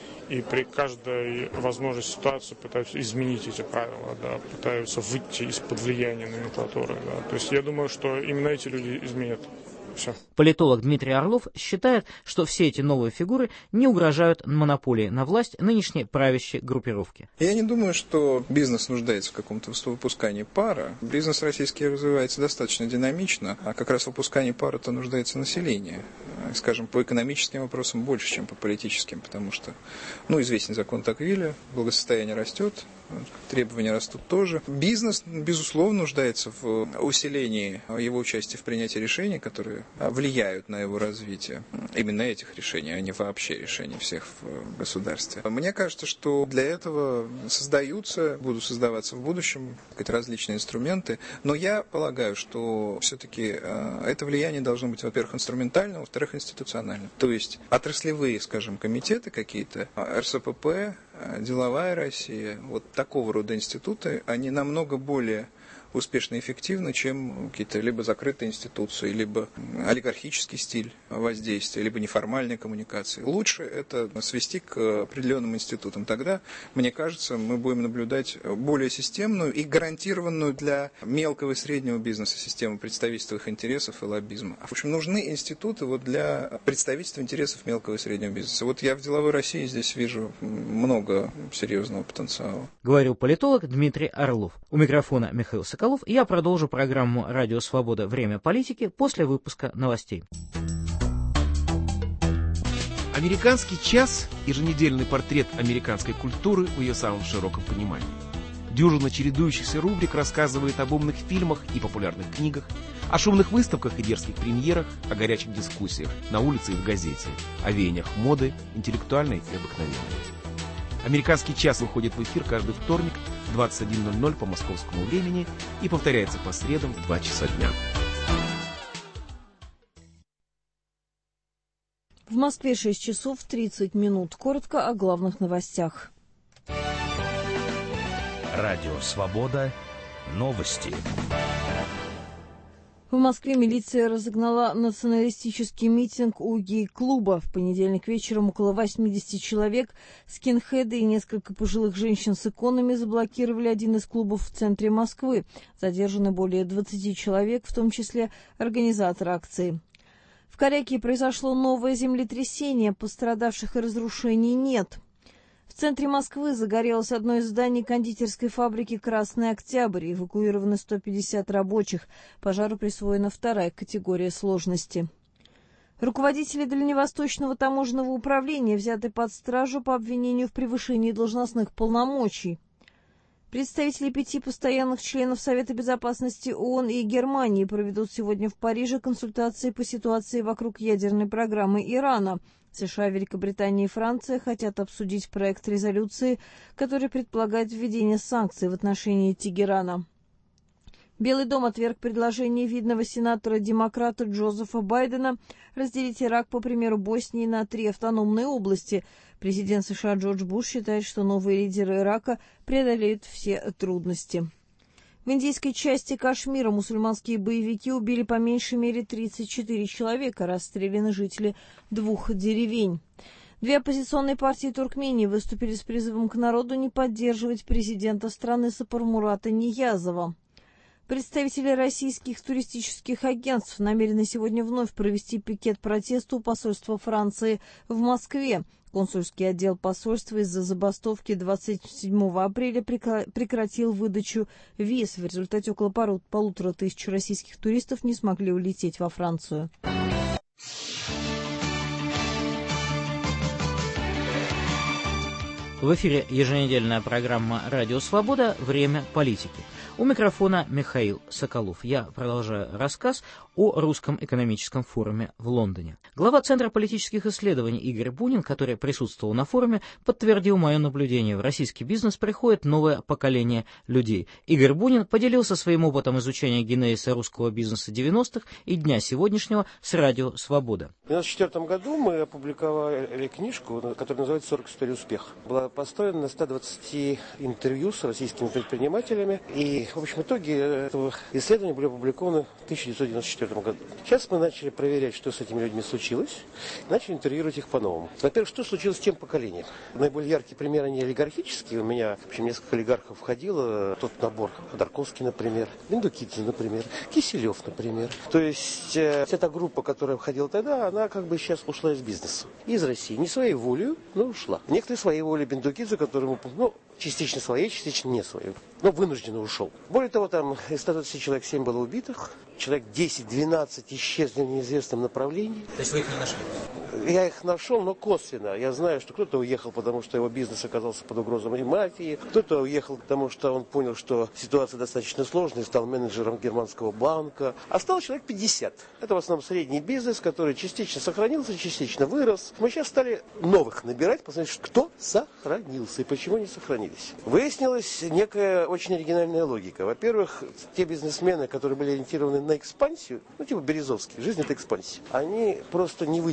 И при каждой возможной ситуации пытаются изменить эти правила, да, пытаются выйти из-под влияния номенклатуры. Да. То есть я думаю, что именно эти люди изменят все. Политолог Дмитрий Орлов считает, что все эти новые фигуры не угрожают монополии на власть нынешней правящей группировки. Я не думаю, что бизнес нуждается в каком-то выпускании пара. Бизнес российский развивается достаточно динамично, а как раз в выпускании пара-то нуждается население. Скажем, по экономическим вопросам больше, чем по политическим, потому что, ну, известен закон Токвилля, благосостояние растет, требования растут тоже. Бизнес, безусловно, нуждается в усилении его участия в принятии решений, которые влияют на его развитие. Именно этих решений, а не вообще решений всех в государстве. Мне кажется, что для этого создаются, будут создаваться в будущем различные инструменты, но я полагаю, что все-таки это влияние должно быть, во-первых, инструментальным, во-вторых, институциональным. То есть отраслевые, скажем, комитеты какие-то, эр эс пэ пэ, деловая Россия, вот такого рода институты, они намного более успешно и эффективно, чем какие-то либо закрытые институции, либо олигархический стиль воздействия, либо неформальные коммуникации. Лучше это свести к определенным институтам. Тогда, мне кажется, мы будем наблюдать более системную и гарантированную для мелкого и среднего бизнеса систему представительства их интересов и лоббизма. В общем, нужны институты вот для представительства интересов мелкого и среднего бизнеса. Вот я в деловой России здесь вижу много серьезного потенциала. Говорил политолог Дмитрий Орлов. У микрофона Михаил Соколов. Я продолжу программу «Радио Свобода. Время политики» после выпуска новостей. «Американский час» – еженедельный портрет американской культуры в ее самом широком понимании. Дюжина чередующихся рубрик рассказывает об умных фильмах и популярных книгах, о шумных выставках и дерзких премьерах, о горячих дискуссиях на улице и в газете, о веяниях моды, интеллектуальной и обыкновенной. «Американский час» выходит в эфир каждый вторник в двадцать один ноль ноль по московскому времени и повторяется по средам в два часа дня. В Москве шесть часов тридцать минут. Коротко о главных новостях. Радио «Свобода». Новости. В Москве милиция разогнала националистический митинг у гей-клуба. В понедельник вечером около восьмидесяти человек, скинхеды и несколько пожилых женщин с иконами заблокировали один из клубов в центре Москвы. Задержаны более двадцати человек, в том числе организаторы акции. В Коряке произошло новое землетрясение, пострадавших и разрушений нет. В центре Москвы загорелось одно из зданий кондитерской фабрики «Красный Октябрь». Эвакуированы сто пятьдесят рабочих. Пожару присвоена вторая категория сложности. Руководители Дальневосточного таможенного управления взяты под стражу по обвинению в превышении должностных полномочий. Представители пяти постоянных членов Совета безопасности ООН и Германии проведут сегодня в Париже консультации по ситуации вокруг ядерной программы Ирана. США, Великобритания и Франция хотят обсудить проект резолюции, который предполагает введение санкций в отношении Тегерана. Белый дом отверг предложение видного сенатора-демократа Джозефа Байдена разделить Ирак, по примеру Боснии, на три автономные области. Президент США Джордж Буш считает, что новые лидеры Ирака преодолеют все трудности. В индийской части Кашмира мусульманские боевики убили по меньшей мере тридцать четыре человека, расстреляны жители двух деревень. Две оппозиционные партии Туркмении выступили с призывом к народу не поддерживать президента страны Сапармурата Ниязова. Представители российских туристических агентств намерены сегодня вновь провести пикет протеста у посольства Франции в Москве. Консульский отдел посольства из-за забастовки двадцать седьмого апреля прекратил выдачу виз. В результате около пару, полутора тысяч российских туристов не смогли улететь во Францию. В эфире еженедельная программа «Радио Свобода. Время политики». У микрофона Михаил Соколов. Я продолжаю рассказ о Русском экономическом форуме в Лондоне. Глава Центра политических исследований Игорь Бунин, который присутствовал на форуме, подтвердил мое наблюдение. В российский бизнес приходит новое поколение людей. Игорь Бунин поделился своим опытом изучения генезиса русского бизнеса девяностых и дня сегодняшнего с «Радио Свобода». В девяносто четвёртом году мы опубликовали книжку, которая называется «сорок историй успеха». Была построена на ста двадцати интервью с российскими предпринимателями. И в общем итоге этого исследования были опубликованы в тысяча девятьсот девяносто четвёртом году. Сейчас мы начали проверять, что с этими людьми случилось, и начали интервьюировать их по-новому. Во-первых, что случилось с тем поколением? Наиболее яркий пример, они олигархические. У меня, в общем, несколько олигархов входило. Тот набор: Ходорковский, например, Бендукидзе, например, Киселев, например. То есть э, вся та группа, которая входила тогда, она как бы сейчас ушла из бизнеса. Из России. Не своей волей, но ушла. Некоторые своей волей. Бендукидзе, которому, ну, частично своей, частично не своей, но вынужденно ушел. Более того, там из ста двадцати человек семь было убитых, человек десять-двенадцать исчезли в неизвестном направлении. То есть вы их не нашли? Я их нашел, но косвенно. Я знаю, что кто-то уехал, потому что его бизнес оказался под угрозой мафии, кто-то уехал, потому что он понял, что ситуация достаточно сложная, и стал менеджером германского банка. Осталось человек пятьдесят. Это в основном средний бизнес, который частично сохранился, частично вырос. Мы сейчас стали новых набирать, посмотреть, кто сохранился и почему не сохранились. Выяснилась некая очень оригинальная логика. Во-первых, те бизнесмены, которые были ориентированы на экспансию, ну типа Березовский, жизнь это экспансия, они просто не выдержали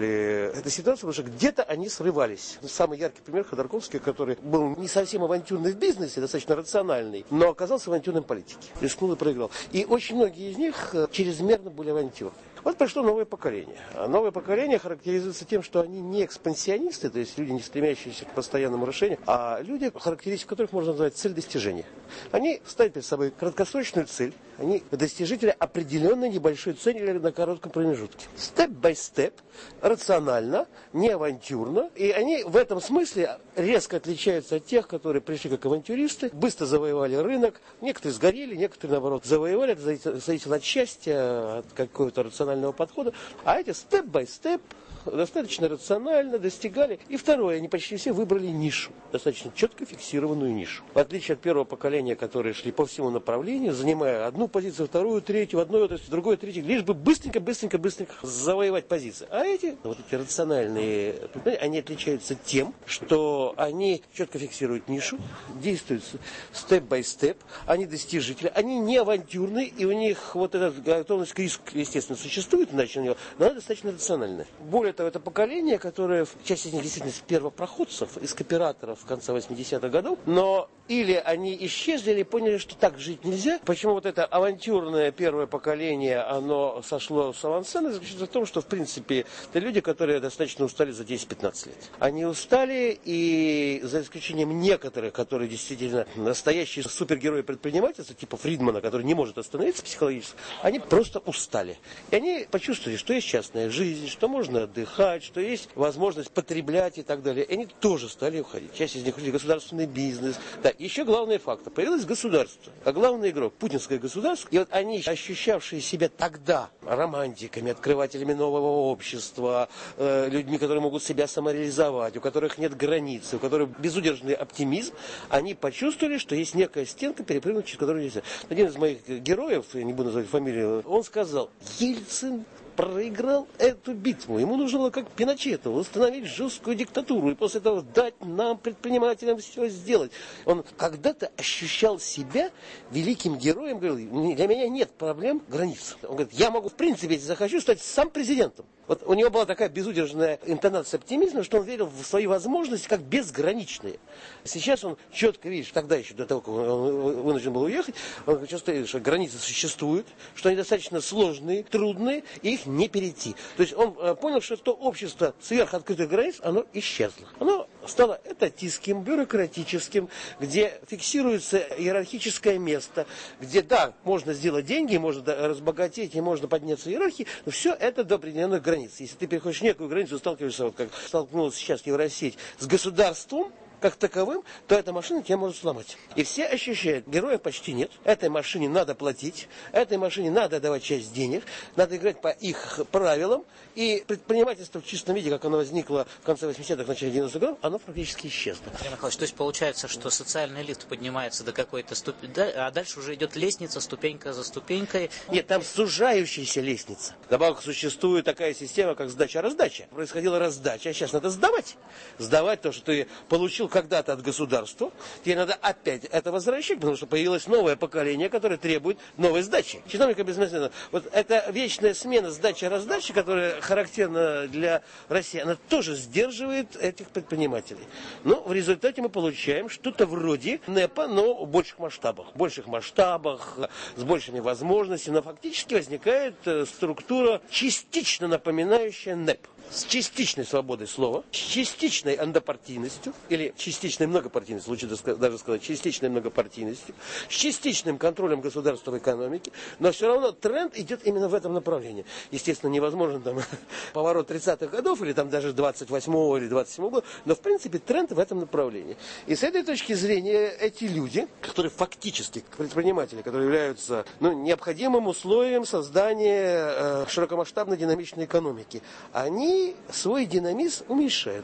выдержали эту ситуацию, потому что где-то они срывались. Самый яркий пример Ходорковский, который был не совсем авантюрный в бизнесе, достаточно рациональный, но оказался авантюрным в политике. Рискнул и проиграл. И очень многие из них чрезмерно были авантюрны. Вот пришло новое поколение. А новое поколение характеризуется тем, что они не экспансионисты, то есть люди, не стремящиеся к постоянному решению, а люди, характеристику которых можно назвать цель достижения. Они ставят перед собой краткосрочную цель, они достижители определенной небольшой цели на коротком промежутке. Степ-бай-степ, рационально, не авантюрно. И они в этом смысле резко отличаются от тех, которые пришли как авантюристы, быстро завоевали рынок. Некоторые сгорели, некоторые, наоборот, завоевали. Это зависит от счастья, от какого-то рационального подхода. А эти степ-бай-степ достаточно рационально достигали. И второе, они почти все выбрали нишу, достаточно четко фиксированную нишу. В отличие от первого поколения, которые шли по всему направлению, занимая одну позицию, вторую, третью, в одной отрасли, другой, третью, лишь бы быстренько, быстренько, быстренько завоевать позиции. А эти, вот эти рациональные, они отличаются тем, что они четко фиксируют нишу, действуют степ-бай-степ, они достижители, они не авантюрные, и у них вот эта готовность к риску, естественно, существует, иначе у него, но она достаточно рациональная. Более того, это поколение, которое, часть из них действительно из первопроходцев, из кооператоров в конце восьмидесятых годов, но или они исчезли, или поняли, что так жить нельзя. Почему вот это авантюрное первое поколение, оно сошло с авансцены, заключается в том, что, в принципе, это люди, которые достаточно устали за десять-пятнадцать лет. Они устали, и за исключением некоторых, которые действительно настоящие супергерои предпринимательства, типа Фридмана, который не может остановиться психологически, они просто устали. И они почувствовали, что есть частная жизнь, что можно отдыхать, что есть возможность потреблять и так далее. И они тоже стали уходить. Часть из них ушли в государственный бизнес. Да, еще главный фактор. Появилось государство. А главный игрок – путинское государство. И вот они, ощущавшие себя тогда романтиками, открывателями нового общества, э, людьми, которые могут себя самореализовать, у которых нет границ, у которых безудержный оптимизм, они почувствовали, что есть некая стенка, перепрыгнуть через которую нельзя. Один из моих героев, я не буду называть фамилию, он сказал: Ельцин проиграл эту битву. Ему нужно было, как Пиночету, установить жесткую диктатуру и после этого дать нам, предпринимателям, все сделать. Он когда-то ощущал себя великим героем, говорил: для меня нет проблем границ. Он говорит: я могу, в принципе, если захочу, стать сам президентом. Вот у него была такая безудержная интонация оптимизма, что он верил в свои возможности как безграничные. Сейчас он четко видит, тогда еще, до того, как он вынужден был уехать, он чувствует, что границы существуют, что они достаточно сложные, трудные, и их не перейти. То есть он понял, что то общество сверхоткрытых границ, оно исчезло. Оно стало этатистским, бюрократическим, где фиксируется иерархическое место, где, да, можно сделать деньги, можно разбогатеть, и можно подняться в иерархии, но все это до определенных границ. Если ты переходишь некую границу, сталкиваешься, вот как столкнулась сейчас Евросеть, с государством как таковым, то эта машина тебя может сломать. И все ощущают, героев почти нет, этой машине надо платить, этой машине надо давать часть денег, надо играть по их правилам, и предпринимательство в чистом виде, как оно возникло в конце восьмидесятых, начале девяностых годов, оно практически исчезло. Андрей Михайлович, то есть получается, что социальный лифт поднимается до какой-то ступени, да, а дальше уже идет лестница, ступенька за ступенькой? Нет, там сужающаяся лестница. Добавок существует такая система, как сдача-раздача. Происходила раздача, а сейчас надо сдавать. Сдавать то, что ты получил когда-то от государства, тебе надо опять это возвращать, потому что появилось новое поколение, которое требует новой сдачи. Чиновника бизнесмена. Вот эта вечная смена сдачи-раздачи, которая характерна для России, она тоже сдерживает этих предпринимателей. Но в результате мы получаем что-то вроде НЭПа, но в больших масштабах. В больших масштабах, с большими возможностями, но фактически возникает структура, частично напоминающая НЭП. С частичной свободой слова, с частичной однопартийностью, или частичной многопартийностью, лучше даже сказать, частичной многопартийностью, с частичным контролем государства в экономике, но все равно тренд идет именно в этом направлении. Естественно, невозможно там поворот тридцатых годов, или там даже двадцать восьмого или двадцать седьмого года, но в принципе тренд в этом направлении. И с этой точки зрения эти люди, которые фактически предприниматели, которые являются ну, необходимым условием создания э, широкомасштабной динамичной экономики, они свой динамизм уменьшают. Кто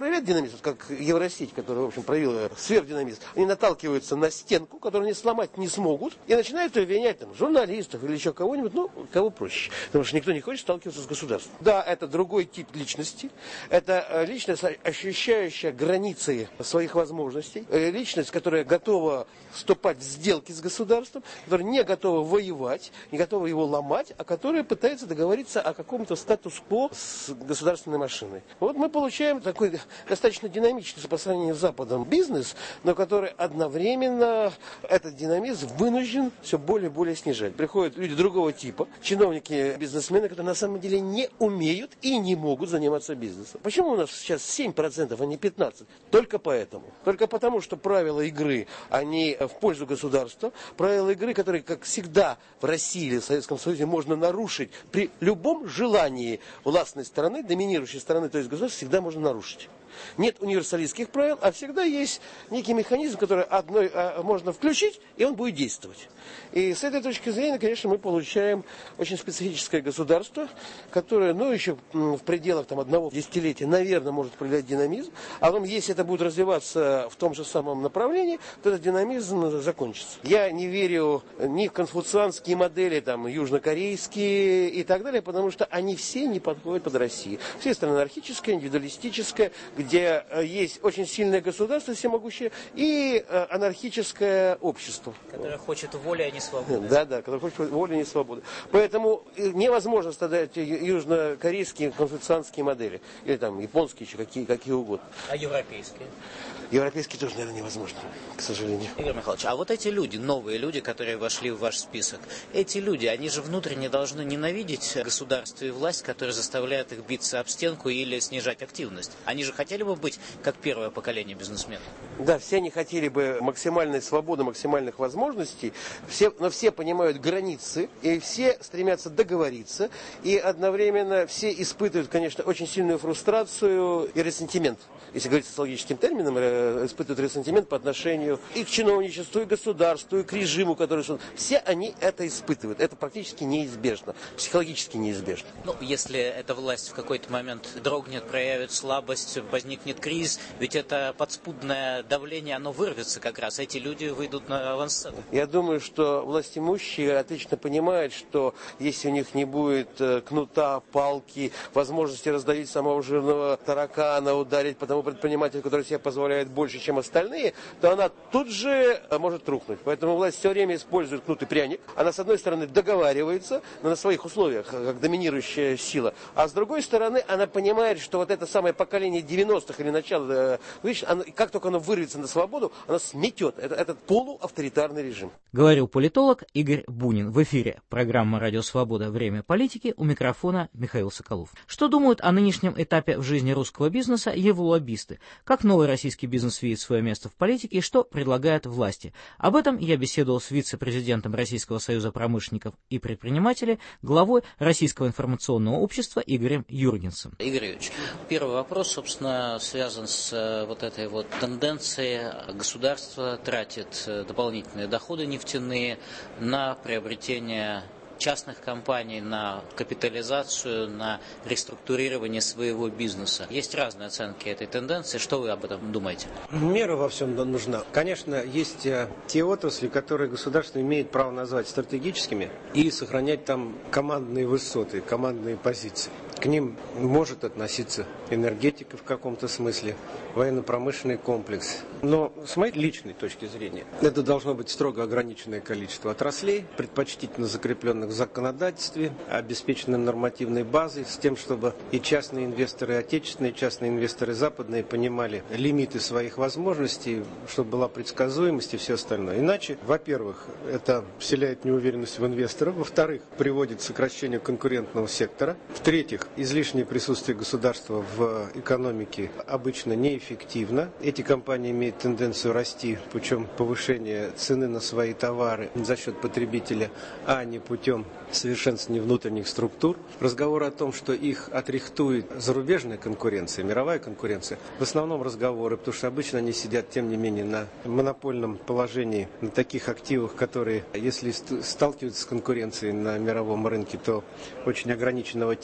проявляют динамизм, как Евросеть, которая, в общем, проявила сверхдинамизм, они наталкиваются на стенку, которую они сломать не смогут, и начинают обвинять там, журналистов или еще кого-нибудь, ну, кого проще. Потому что никто не хочет сталкиваться с государством. Да, это другой тип личности. Это личность, ощущающая границы своих возможностей. Личность, которая готова вступать в сделки с государством, которая не готова воевать, не готова его ломать, а которая пытается договориться о каком-то статус-кво с государственной машиной. Вот мы получаем такой достаточно динамичный по сравнению с Западом бизнес, но который одновременно этот динамизм вынужден все более и более снижать. Приходят люди другого типа, чиновники, бизнесмены, которые на самом деле не умеют и не могут заниматься бизнесом. Почему у нас сейчас семь процентов, а не пятнадцать процентов? Только поэтому. Только потому, что правила игры, они в пользу государства. Правила игры, которые, как всегда в России или в Советском Союзе, можно нарушить при любом желании властной стороны, доминирующей стороны, то есть государства, всегда можно нарушить. Нет универсалистских правил, а всегда есть некий механизм, который одной а, можно включить, и он будет действовать. И с этой точки зрения, конечно, мы получаем очень специфическое государство, которое, ну, еще в пределах там, одного десятилетия, наверное, может проявлять динамизм. А потом, если это будет развиваться в том же самом направлении, то этот динамизм закончится. Я не верю ни в конфуцианские модели, там, южнокорейские и так далее, потому что они все не подходят под Россию. Все страны анархическое, индивидуалистическое, где есть очень сильное государство всемогущее и анархическое общество. Которое хочет воли, а не свободы. Да, да, которое хочет воли, а не свободы. Поэтому невозможно создать южнокорейские конфуцианские модели. Или там японские еще, какие, какие угодно. А европейские? Европейские тоже, наверное, невозможно, к сожалению. Игорь Михайлович, а вот эти люди, новые люди, которые вошли в ваш список, эти люди, они же внутренне должны ненавидеть государство и власть, которые заставляют их биться об стенку или снижать активность. Они же хотели бы быть как первое поколение бизнесменов? Да, все они хотели бы максимальной свободы, максимальных возможностей, все, но все понимают границы, и все стремятся договориться, и одновременно все испытывают, конечно, очень сильную фрустрацию и ресентимент. Если говорить социологическим термином, испытывают ресентимент по отношению и к чиновничеству, и к государству, и к режиму, который... Все они это испытывают. Это практически неизбежно, психологически неизбежно. Ну, если эта власть в какой-то момент дрогнет, проявит слабость, возникнет кризис, ведь это подспудное давление, оно вырвется как раз. Эти люди выйдут на авансцену. Я думаю, что властимущие отлично понимают, что если у них не будет кнута, палки, возможности раздавить самого жирного таракана, ударить по тому предпринимателю, который себе позволяет больше, чем остальные, то она тут же может рухнуть. Поэтому власть все время использует кнут и пряник. Она, с одной стороны, договаривается, но на своих условиях, как доминирующая сила. А с другой стороны, она понимает, что вот это самое поколение девяностых или начало, видишь, оно, как только оно вырвется на свободу, оно сметет это, этот полуавторитарный режим. Говорил политолог Игорь Бунин. В эфире программа «Радио Свобода. Время политики». У микрофона Михаил Соколов. Что думают о нынешнем этапе в жизни русского бизнеса его лоббисты? Как новый российский бизнес видит свое место в политике и что предлагают власти? Об этом я беседовал с вице-президентом Российского союза промышленников и предпринимателей, главой Российского информационного общества Игорем Юргенсом. Игорь Юрьевич, первый вопрос, собственно, связан с вот этой вот тенденцией. Государство тратит дополнительные доходы нефтяные на приобретение частных компаний, на капитализацию, на реструктурирование своего бизнеса. Есть разные оценки этой тенденции. Что вы об этом думаете? Мера во всем нужна. Конечно, есть те отрасли, которые государство имеет право назвать стратегическими и сохранять там командные высоты, командные позиции. К ним может относиться энергетика в каком-то смысле, военно-промышленный комплекс. Но с моей личной точки зрения, это должно быть строго ограниченное количество отраслей, предпочтительно закрепленных в законодательстве, обеспеченным нормативной базой, с тем, чтобы и частные инвесторы отечественные, и частные инвесторы западные понимали лимиты своих возможностей, чтобы была предсказуемость и все остальное. Иначе, во-первых, это вселяет неуверенность в инвесторов, во-вторых, приводит к сокращению конкурентного сектора, в-третьих, излишнее присутствие государства в экономике обычно неэффективно. Эти компании имеют тенденцию расти путем повышения цены на свои товары за счет потребителя, а не путем совершенствования внутренних структур. Разговор о том, что их отрихтует зарубежная конкуренция, мировая конкуренция, в основном разговоры, потому что обычно они сидят, тем не менее, на монопольном положении, на таких активах, которые, если сталкиваются с конкуренцией на мировом рынке, то очень ограниченного типа.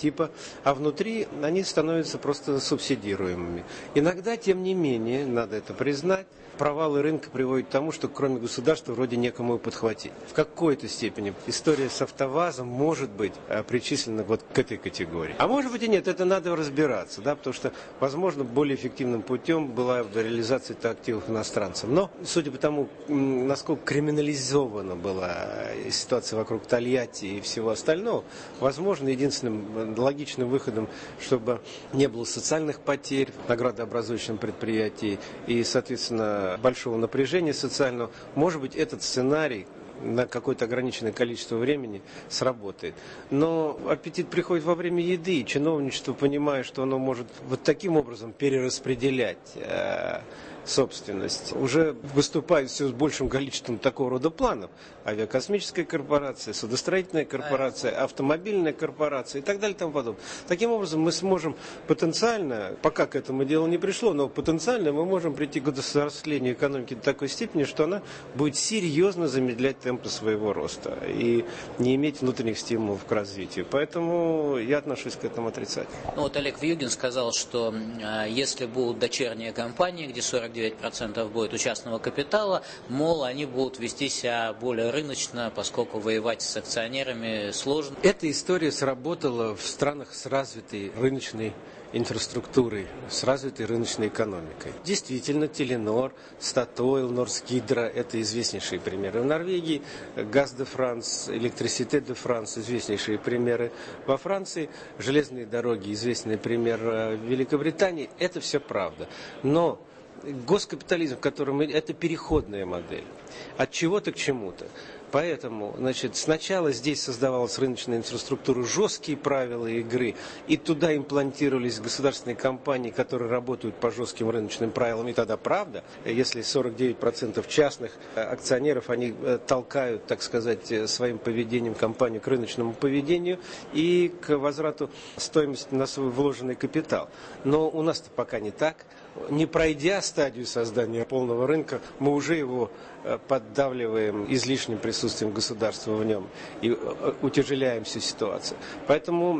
а внутри они становятся просто субсидируемыми. Иногда, тем не менее, надо это признать, провалы рынка приводят к тому, что кроме государства вроде некому и подхватить. В какой-то степени история с АвтоВАЗом может быть причислена вот к этой категории. А может быть и нет, это надо разбираться, да, потому что, возможно, более эффективным путем была реализация активов иностранцев. Но, судя по тому, насколько криминализована была ситуация вокруг Тольятти и всего остального, возможно, единственным логичным выходом, чтобы не было социальных потерь в наградообразующем предприятии и, соответственно, большого напряжения социального, может быть, этот сценарий на какое-то ограниченное количество времени сработает. Но аппетит приходит во время еды, и чиновничество, понимая, что оно может вот таким образом перераспределять э, собственность, уже выступает все с большим количеством такого рода планов. Авиакосмическая корпорация, судостроительная корпорация, автомобильная корпорация и так далее и тому подобное. Таким образом мы сможем потенциально, пока к этому делу не пришло, но потенциально мы можем прийти к государствлению экономики до такой степени, что она будет серьезно замедлять темпы своего роста и не иметь внутренних стимулов к развитию. Поэтому я отношусь к этому отрицательно. Ну вот Олег Вьюгин сказал, что э, если будут дочерние компании, где сорок девять процентов будет у частного капитала, мол, они будут вести себя более рыночно, поскольку воевать с акционерами сложно. Эта история сработала в странах с развитой рыночной инфраструктурой, с развитой рыночной экономикой. Действительно, Теленор, Статойл, Норскидро – это известнейшие примеры. В Норвегии Газ де Франс, Электрисите де Франс – известнейшие примеры. Во Франции железные дороги – известный пример. В Великобритании – это все правда. Но госкапитализм, в котором мы, это переходная модель. От чего-то к чему-то. Поэтому, значит, сначала здесь создавалась рыночная инфраструктура, жесткие правила игры, и туда имплантировались государственные компании, которые работают по жестким рыночным правилам. И тогда правда, если сорок девять процентов частных акционеров, они толкают, так сказать, своим поведением компанию к рыночному поведению и к возврату стоимости на свой вложенный капитал. Но у нас-то пока не так. Не пройдя стадию создания полного рынка, мы уже его поддавливаем излишним присутствием государства в нем и утяжеляем всю ситуацию. Поэтому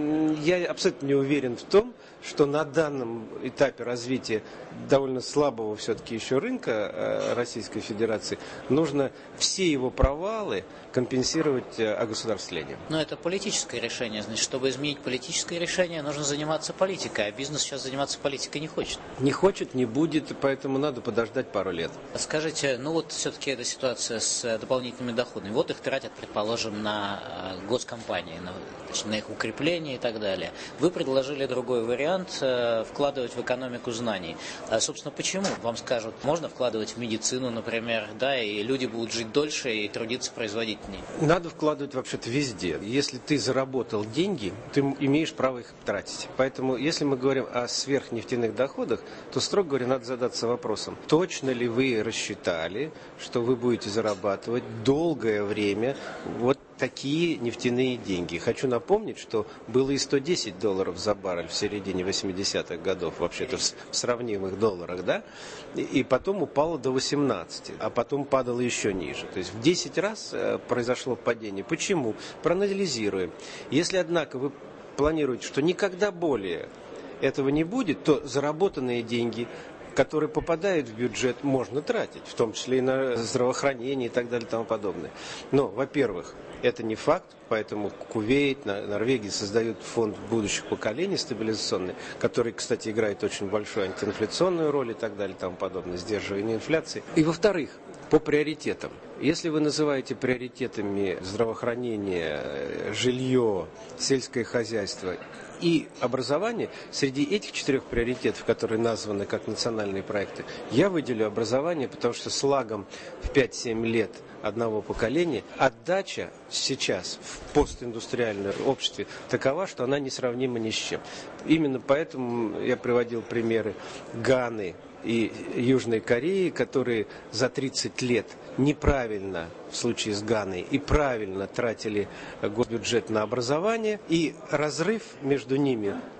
я абсолютно не уверен в том, что на данном этапе развития довольно слабого все-таки еще рынка Российской Федерации нужно все его провалы компенсировать огосударствлением. Но это политическое решение. Значит, чтобы изменить политическое решение, нужно заниматься политикой, а бизнес сейчас заниматься политикой не хочет. Не хочет, не будет, поэтому надо подождать пару лет. Скажите, ну вот все-таки эта ситуация с дополнительными доходами. Вот их тратят, предположим, на госкомпании, на, точнее, на их укрепление и так далее. Вы предложили другой вариант – вкладывать в экономику знаний. А, собственно, почему? Вам скажут, можно вкладывать в медицину, например, да, и люди будут жить дольше и трудиться производительнее. Надо вкладывать вообще-то везде. Если ты заработал деньги, ты имеешь право их тратить. Поэтому, если мы говорим о сверхнефтяных доходах, то, строго говоря, надо задаться вопросом, точно ли вы рассчитали, что вы будете зарабатывать долгое время вот такие нефтяные деньги. Хочу напомнить, что было и сто десять долларов за баррель в середине восьмидесятых годов, вообще-то в сравнимых долларах, да, и потом упало до восемнадцати, а потом падало еще ниже. То есть в десять раз произошло падение. Почему? Проанализируем. Если, однако, вы планируете, что никогда более этого не будет, то заработанные деньги, которые попадают в бюджет, можно тратить, в том числе и на здравоохранение и так далее и тому подобное. Но, во-первых, это не факт, поэтому Кувейт, Норвегия создают фонд будущих поколений стабилизационный, который, кстати, играет очень большую антиинфляционную роль и так далее и тому подобное, сдерживание инфляции. И, во-вторых, по приоритетам. Если вы называете приоритетами здравоохранение, жилье, сельское хозяйство и образование, среди этих четырех приоритетов, которые названы как национальные проекты, я выделю образование, потому что с лагом в пять-семь лет одного поколения отдача сейчас в постиндустриальном обществе такова, что она несравнима ни с чем. Именно поэтому я приводил примеры Ганы и Южной Кореи, которые за тридцать лет неправильно, в случае с Ганой, и правильно тратили госбюджет на образование, и разрыв между ними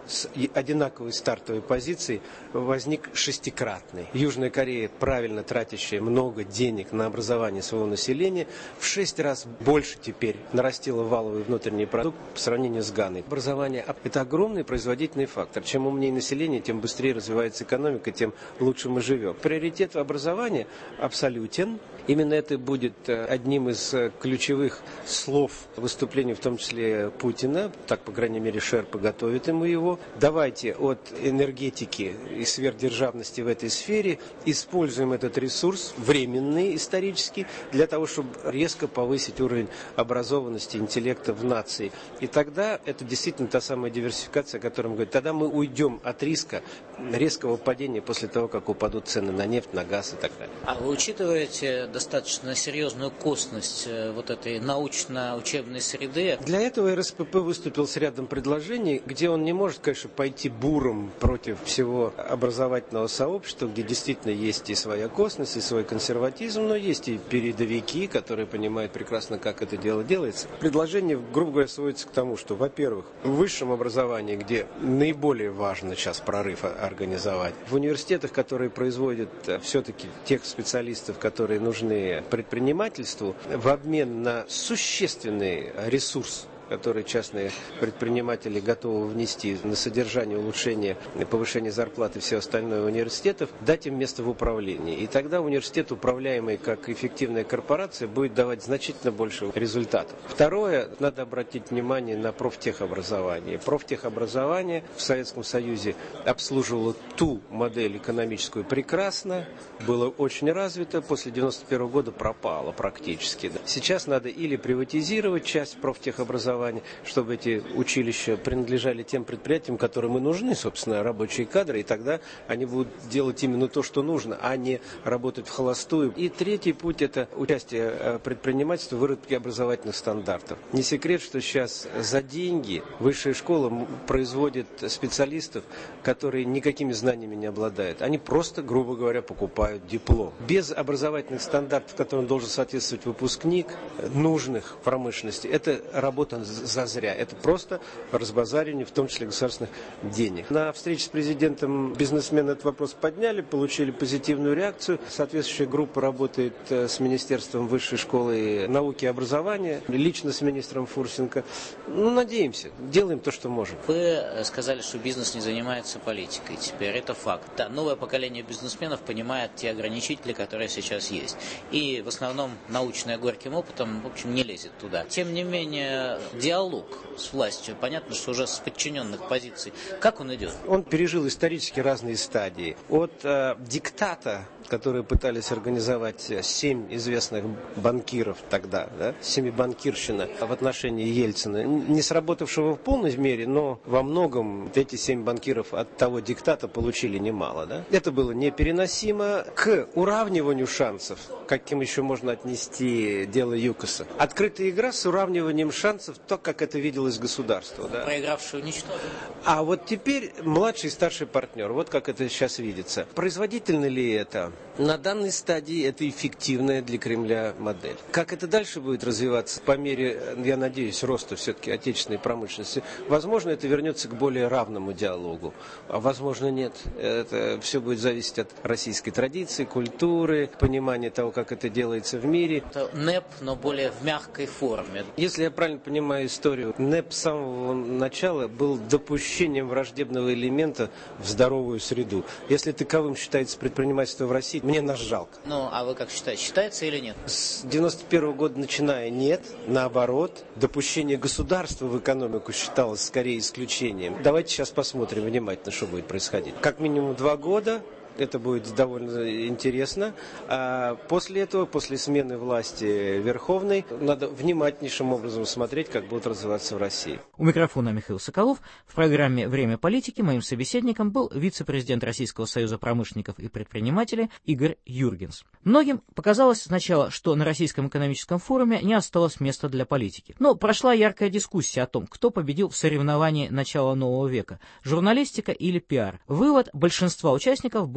с одинаковой стартовой позиции возник шестикратный. Южная Корея, правильно тратящая много денег на образование своего населения, в шесть раз больше теперь нарастила валовый внутренний продукт по сравнению с Ганой. Образование – это огромный производительный фактор. Чем умнее население, тем быстрее развивается экономика, тем лучше мы живем. Приоритет образования абсолютен. Именно это будет одним из ключевых слов выступления, в том числе Путина. Так, по крайней мере, Шерпа готовит ему его. Давайте от энергетики и сверхдержавности в этой сфере используем этот ресурс, временный, исторический, для того, чтобы резко повысить уровень образованности, интеллекта в нации. И тогда это действительно та самая диверсификация, о которой мы говорим. Тогда мы уйдем от риска резкого падения после того, как упадут цены на нефть, на газ и так далее. А вы учитываете достаточно серьезную косность вот этой научно-учебной среды? Для этого эр эс пэ пэ выступил с рядом предложений, где он не может, конечно, пойти буром против всего образовательного сообщества, где действительно есть и своя косность, и свой консерватизм, но есть и передовики, которые понимают прекрасно, как это дело делается. Предложение, грубо говоря, сводится к тому, что, во-первых, в высшем образовании, где наиболее важно сейчас прорыв организовать, в университетах, которые производят все-таки тех специалистов, которые нужны предпринимательству, в обмен на существенный ресурс, которые частные предприниматели готовы внести на содержание, улучшение, повышение зарплаты и все остальное университетов, дать им место в управлении. И тогда университет, управляемый как эффективная корпорация, будет давать значительно больше результатов. Второе, надо обратить внимание на профтехобразование. Профтехобразование в Советском Союзе обслуживало ту модель экономическую прекрасно, было очень развито, после девяносто первого года пропало практически. Сейчас надо или приватизировать часть профтехобразования, чтобы эти училища принадлежали тем предприятиям, которым и нужны, собственно, рабочие кадры, и тогда они будут делать именно то, что нужно, а не работать в холостую. И третий путь – это участие предпринимательства в выработке образовательных стандартов. Не секрет, что сейчас за деньги высшая школа производит специалистов, которые никакими знаниями не обладают. Они просто, грубо говоря, покупают диплом. Без образовательных стандартов, которым должен соответствовать выпускник, нужных в промышленности, это работа зазря. Это просто разбазаривание, в том числе государственных денег. На встрече с президентом бизнесмены этот вопрос подняли, получили позитивную реакцию. Соответствующая группа работает с Министерством высшей школы науки и образования, лично с министром Фурсенко. Ну, надеемся, делаем то, что можем. Вы сказали, что бизнес не занимается политикой теперь. Это факт. Да, новое поколение бизнесменов понимает те ограничители, которые сейчас есть. И в основном научное горьким опытом, в общем, не лезет туда. Тем не менее, диалог с властью, понятно, что уже с подчиненных позиций. Как он идет? Он пережил исторически разные стадии. От э, диктата, которые пытались организовать семь известных банкиров тогда, да, семибанкирщина в отношении Ельцина, не сработавшего в полной мере, но во многом эти семь банкиров от того диктата получили немало. Да? Это было непереносимо. К уравниванию шансов, каким еще можно отнести дело ЮКОСа. Открытая игра с уравниванием шансов, так как это виделось государство. Да? Проигравший уничтожен. А вот теперь младший и старший партнер. Вот как это сейчас видится. Производительно ли это? На данной стадии это эффективная для Кремля модель. Как это дальше будет развиваться по мере, я надеюсь, роста все-таки отечественной промышленности? Возможно, это вернется к более равному диалогу. А возможно, нет. Это все будет зависеть от российской традиции, культуры, понимания того, как это делается в мире. Это НЭП, но более в мягкой форме. Если я правильно понимаю историю, НЭП с самого начала был допущением враждебного элемента в здоровую среду. Если таковым считается предпринимательство в России, мне нас жалко. Ну, а вы как считаете, считается или нет? С девяносто первого года начиная нет, наоборот, допущение государства в экономику считалось скорее исключением. Давайте сейчас посмотрим внимательно, что будет происходить. Как минимум два года. Это будет довольно интересно. А после этого, после смены власти верховной, надо внимательнейшим образом смотреть, как будут развиваться в России. У микрофона Михаил Соколов. В программе «Время политики» моим собеседником был вице-президент Российского союза промышленников и предпринимателей Игорь Юргенс. Многим показалось сначала, что на Российском экономическом форуме не осталось места для политики. Но прошла яркая дискуссия о том, кто победил в соревновании начала нового века – журналистика или пиар. Вывод большинства участников был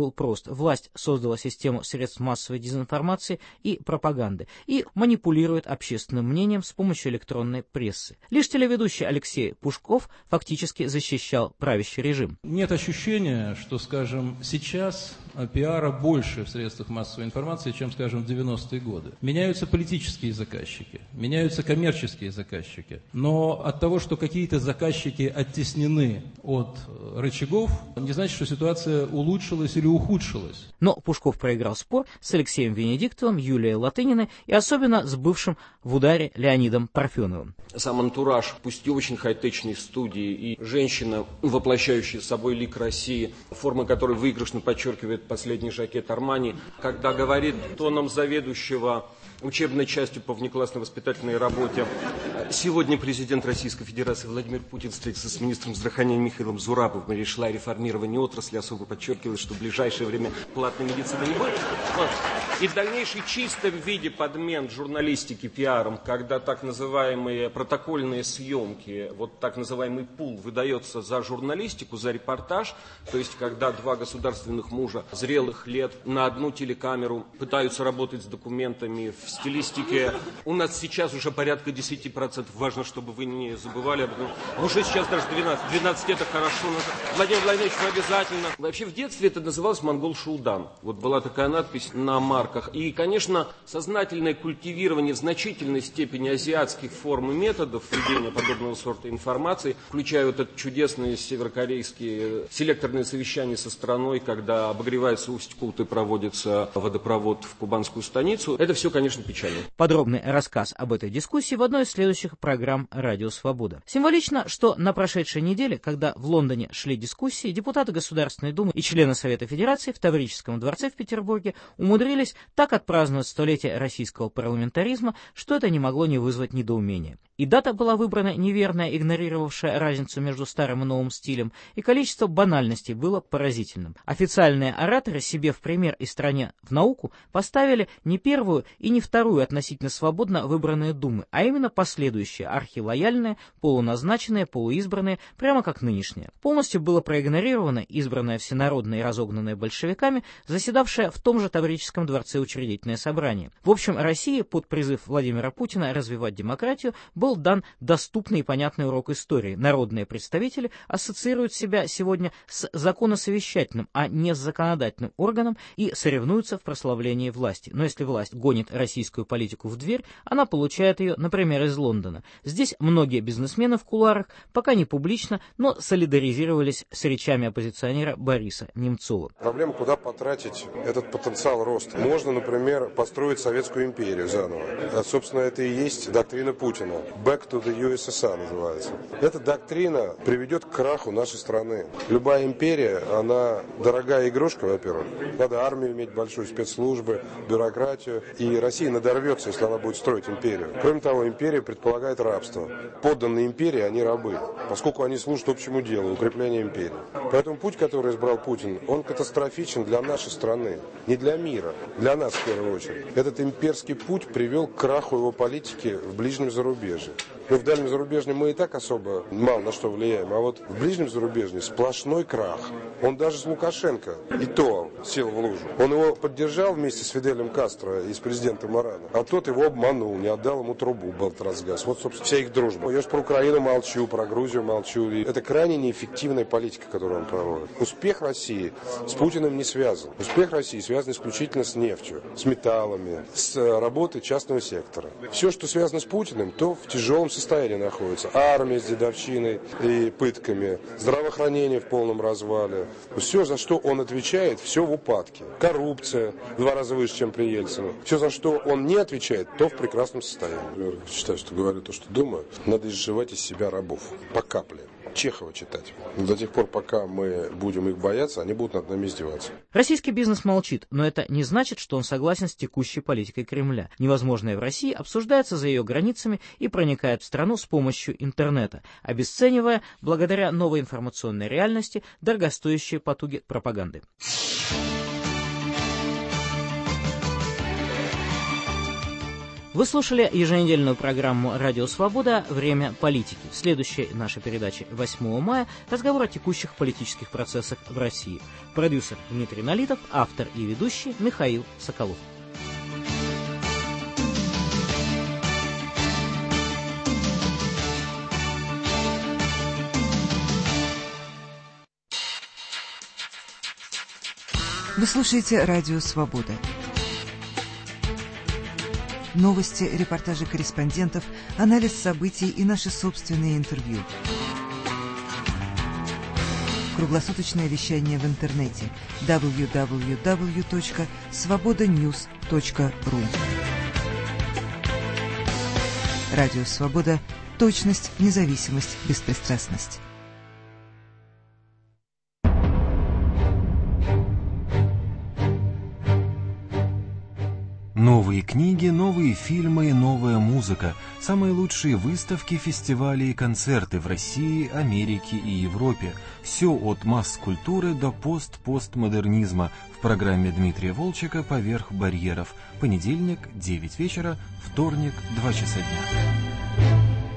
был прост. Власть создала систему средств массовой дезинформации и пропаганды и манипулирует общественным мнением с помощью электронной прессы. Лишь телеведущий Алексей Пушков фактически защищал правящий режим. Нет ощущения, что, скажем, сейчас пиара больше в средствах массовой информации, чем, скажем, в девяностые годы. Меняются политические заказчики, меняются коммерческие заказчики. Но от того, что какие-то заказчики оттеснены от рычагов, не значит, что ситуация улучшилась или ухудшилась. Но Пушков проиграл спор с Алексеем Венедиктовым, Юлией Латыниной и особенно с бывшим в ударе Леонидом Парфеновым. Сам антураж, пусть и очень хай-течной студии, и женщина, воплощающая собой лик России, форма которой выигрышно подчеркивает последний жакет Армани, когда говорит тоном заведующего учебной частью по внеклассной воспитательной работе: сегодня президент Российской Федерации Владимир Путин встретился с министром здравоохранения Михаилом Зурабовым и решила о реформировании отрасли. Особо подчеркивалось, что в ближайшее время платной медицины не будет. Вот. И в дальнейшей чистом виде подмен журналистики пиаром, когда так называемые протокольные съемки, вот так называемый пул выдается за журналистику, за репортаж, то есть когда два государственных мужа зрелых лет на одну телекамеру пытаются работать с документами в стилистике. У нас сейчас уже порядка десять процентов. Важно, чтобы вы не забывали об этом. Уже сейчас даже двенадцать. двенадцать это хорошо. Владимир Владимирович, вы обязательно. Вообще в детстве это называлось монгол шуудан. Вот была такая надпись на марках. И, конечно, сознательное культивирование в значительной степени азиатских форм и методов введения подобного сорта информации, включая вот это чудесные северокорейские селекторные совещания со страной, когда обогревается Усть-Кут и проводится водопровод в кубанскую станицу. Это все, конечно, печально. Подробный рассказ об этой дискуссии в одной из следующих программ «Радио Свобода». Символично, что на прошедшей неделе, когда в Лондоне шли дискуссии, депутаты Государственной Думы и члены Совета Федерации в Таврическом дворце в Петербурге умудрились так отпраздновать столетие российского парламентаризма, что это не могло не вызвать недоумения. И дата была выбрана неверная, игнорировавшая разницу между старым и новым стилем, и количество банальностей было поразительным. Официальные ораторы себе в пример и стране в науку поставили не первую и не вторую относительно свободно выбранные думы, а именно последующие, архилояльные, полуназначенные, полуизбранные, прямо как нынешние. Полностью было проигнорировано избранное всенародное и разогнанное большевиками, заседавшее в том же Таврическом дворце учредительное собрание. В общем, России под призыв Владимира Путина развивать демократию был дан доступный и понятный урок истории. Народные представители ассоциируют себя сегодня с законосовещательным, а не с законодательным органом и соревнуются в прославлении власти. Но если власть гонит российскую политику в дверь, она получает ее, например, из Лондона. Здесь многие бизнесмены в кулуарах, пока не публично, но солидаризировались с речами оппозиционера Бориса Немцова. Проблема, куда потратить этот потенциал роста. Можно, например, построить Советскую империю заново. А, собственно, это и есть доктрина Путина. Back to the ю эс эс ар называется. Эта доктрина приведет к краху нашей страны. Любая империя, она дорогая игрушка, во-первых. Надо армию иметь, большую спецслужбы, бюрократию. И Россия надорвется, если она будет строить империю. Кроме того, империя предполагает рабство. Подданные империи, они рабы, поскольку они служат общему делу, укреплению империи. Поэтому путь, который избрал Путин, он катастрофичен для нашей страны. Не для мира, для нас в первую очередь. Этот имперский путь привел к краху его политики в ближнем зарубежье. Ну, в дальнем зарубежье мы и так особо мало на что влияем, а вот в ближнем зарубежье сплошной крах. Он даже с Лукашенко, и то сел в лужу. Он его поддержал вместе с Фиделем Кастро и с президентом Морано, а тот его обманул, не отдал ему трубу Балтразгаз. Вот, собственно, вся их дружба. Я же про Украину молчу, про Грузию молчу. И это крайне неэффективная политика, которую он проводит. Успех России с Путиным не связан. Успех России связан исключительно с нефтью, с металлами, с работой частного сектора. Все, что связано с Путиным, то в тяжелом состоянии находится. Армия с дедовщиной и пытками, здравоохранение в полном развале. Все, за что он отвечает, все в упадке. Коррупция в два раза выше, чем при Ельцине. Все, за что он не отвечает, то в прекрасном состоянии. Я считаю, что говорю то, что думаю. Надо изживать из себя рабов. По капле. Чехова читать. Но до тех пор, пока мы будем их бояться, они будут над нами издеваться. Российский бизнес молчит, но это не значит, что он согласен с текущей политикой Кремля. Невозможное в России обсуждается за ее границами и проникает в страну с помощью интернета, обесценивая, благодаря новой информационной реальности, дорогостоящие потуги пропаганды. Вы слушали еженедельную программу «Радио Свобода. Время политики». Следующая наша передача восьмого мая. Разговор о текущих политических процессах в России. Продюсер Дмитрий Налитов, автор и ведущий Михаил Соколов. Вы слушаете «Радио Свобода». Новости, репортажи корреспондентов, анализ событий и наши собственные интервью. Круглосуточное вещание в интернете дабл ю дабл ю дабл ю точка свобода ньюс точка ру. Радио Свобода. Точность, независимость, беспристрастность. Новые книги, новые фильмы, новая музыка, самые лучшие выставки, фестивали и концерты в России, Америке и Европе. Все от масс-культуры до пост-постмодернизма в программе Дмитрия Волчека «Поверх барьеров». Понедельник, девять вечера, вторник, два часа дня.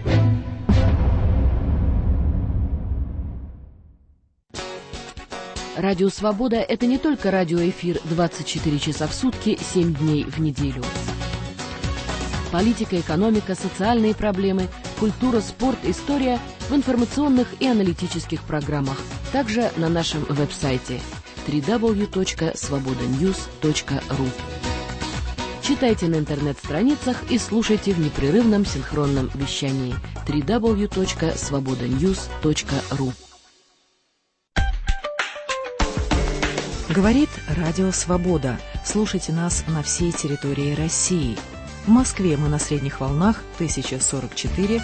Радио «Свобода» — это не только радиоэфир двадцать четыре часа в сутки, семь дней в неделю. Политика, экономика, социальные проблемы, культура, спорт, история в информационных и аналитических программах. Также на нашем веб-сайте дабл ю дабл ю дабл ю точка свобода ньюс точка ру. Читайте на интернет-страницах и слушайте в непрерывном синхронном вещании дабл ю дабл ю дабл ю точка свобода ньюс точка ру. Говорит Радио Свобода. Слушайте нас на всей территории России. В Москве мы на средних волнах тысяча сорок четыре.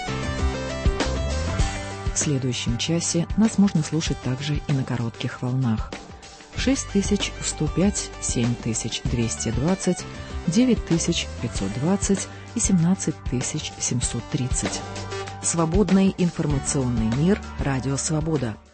В следующем часе нас можно слушать также и на коротких волнах. шесть тысяч сто пять, семь тысяч двести двадцать, девять тысяч пятьсот двадцать и семнадцать тысяч семьсот тридцать. Свободный информационный мир. Радио Свобода.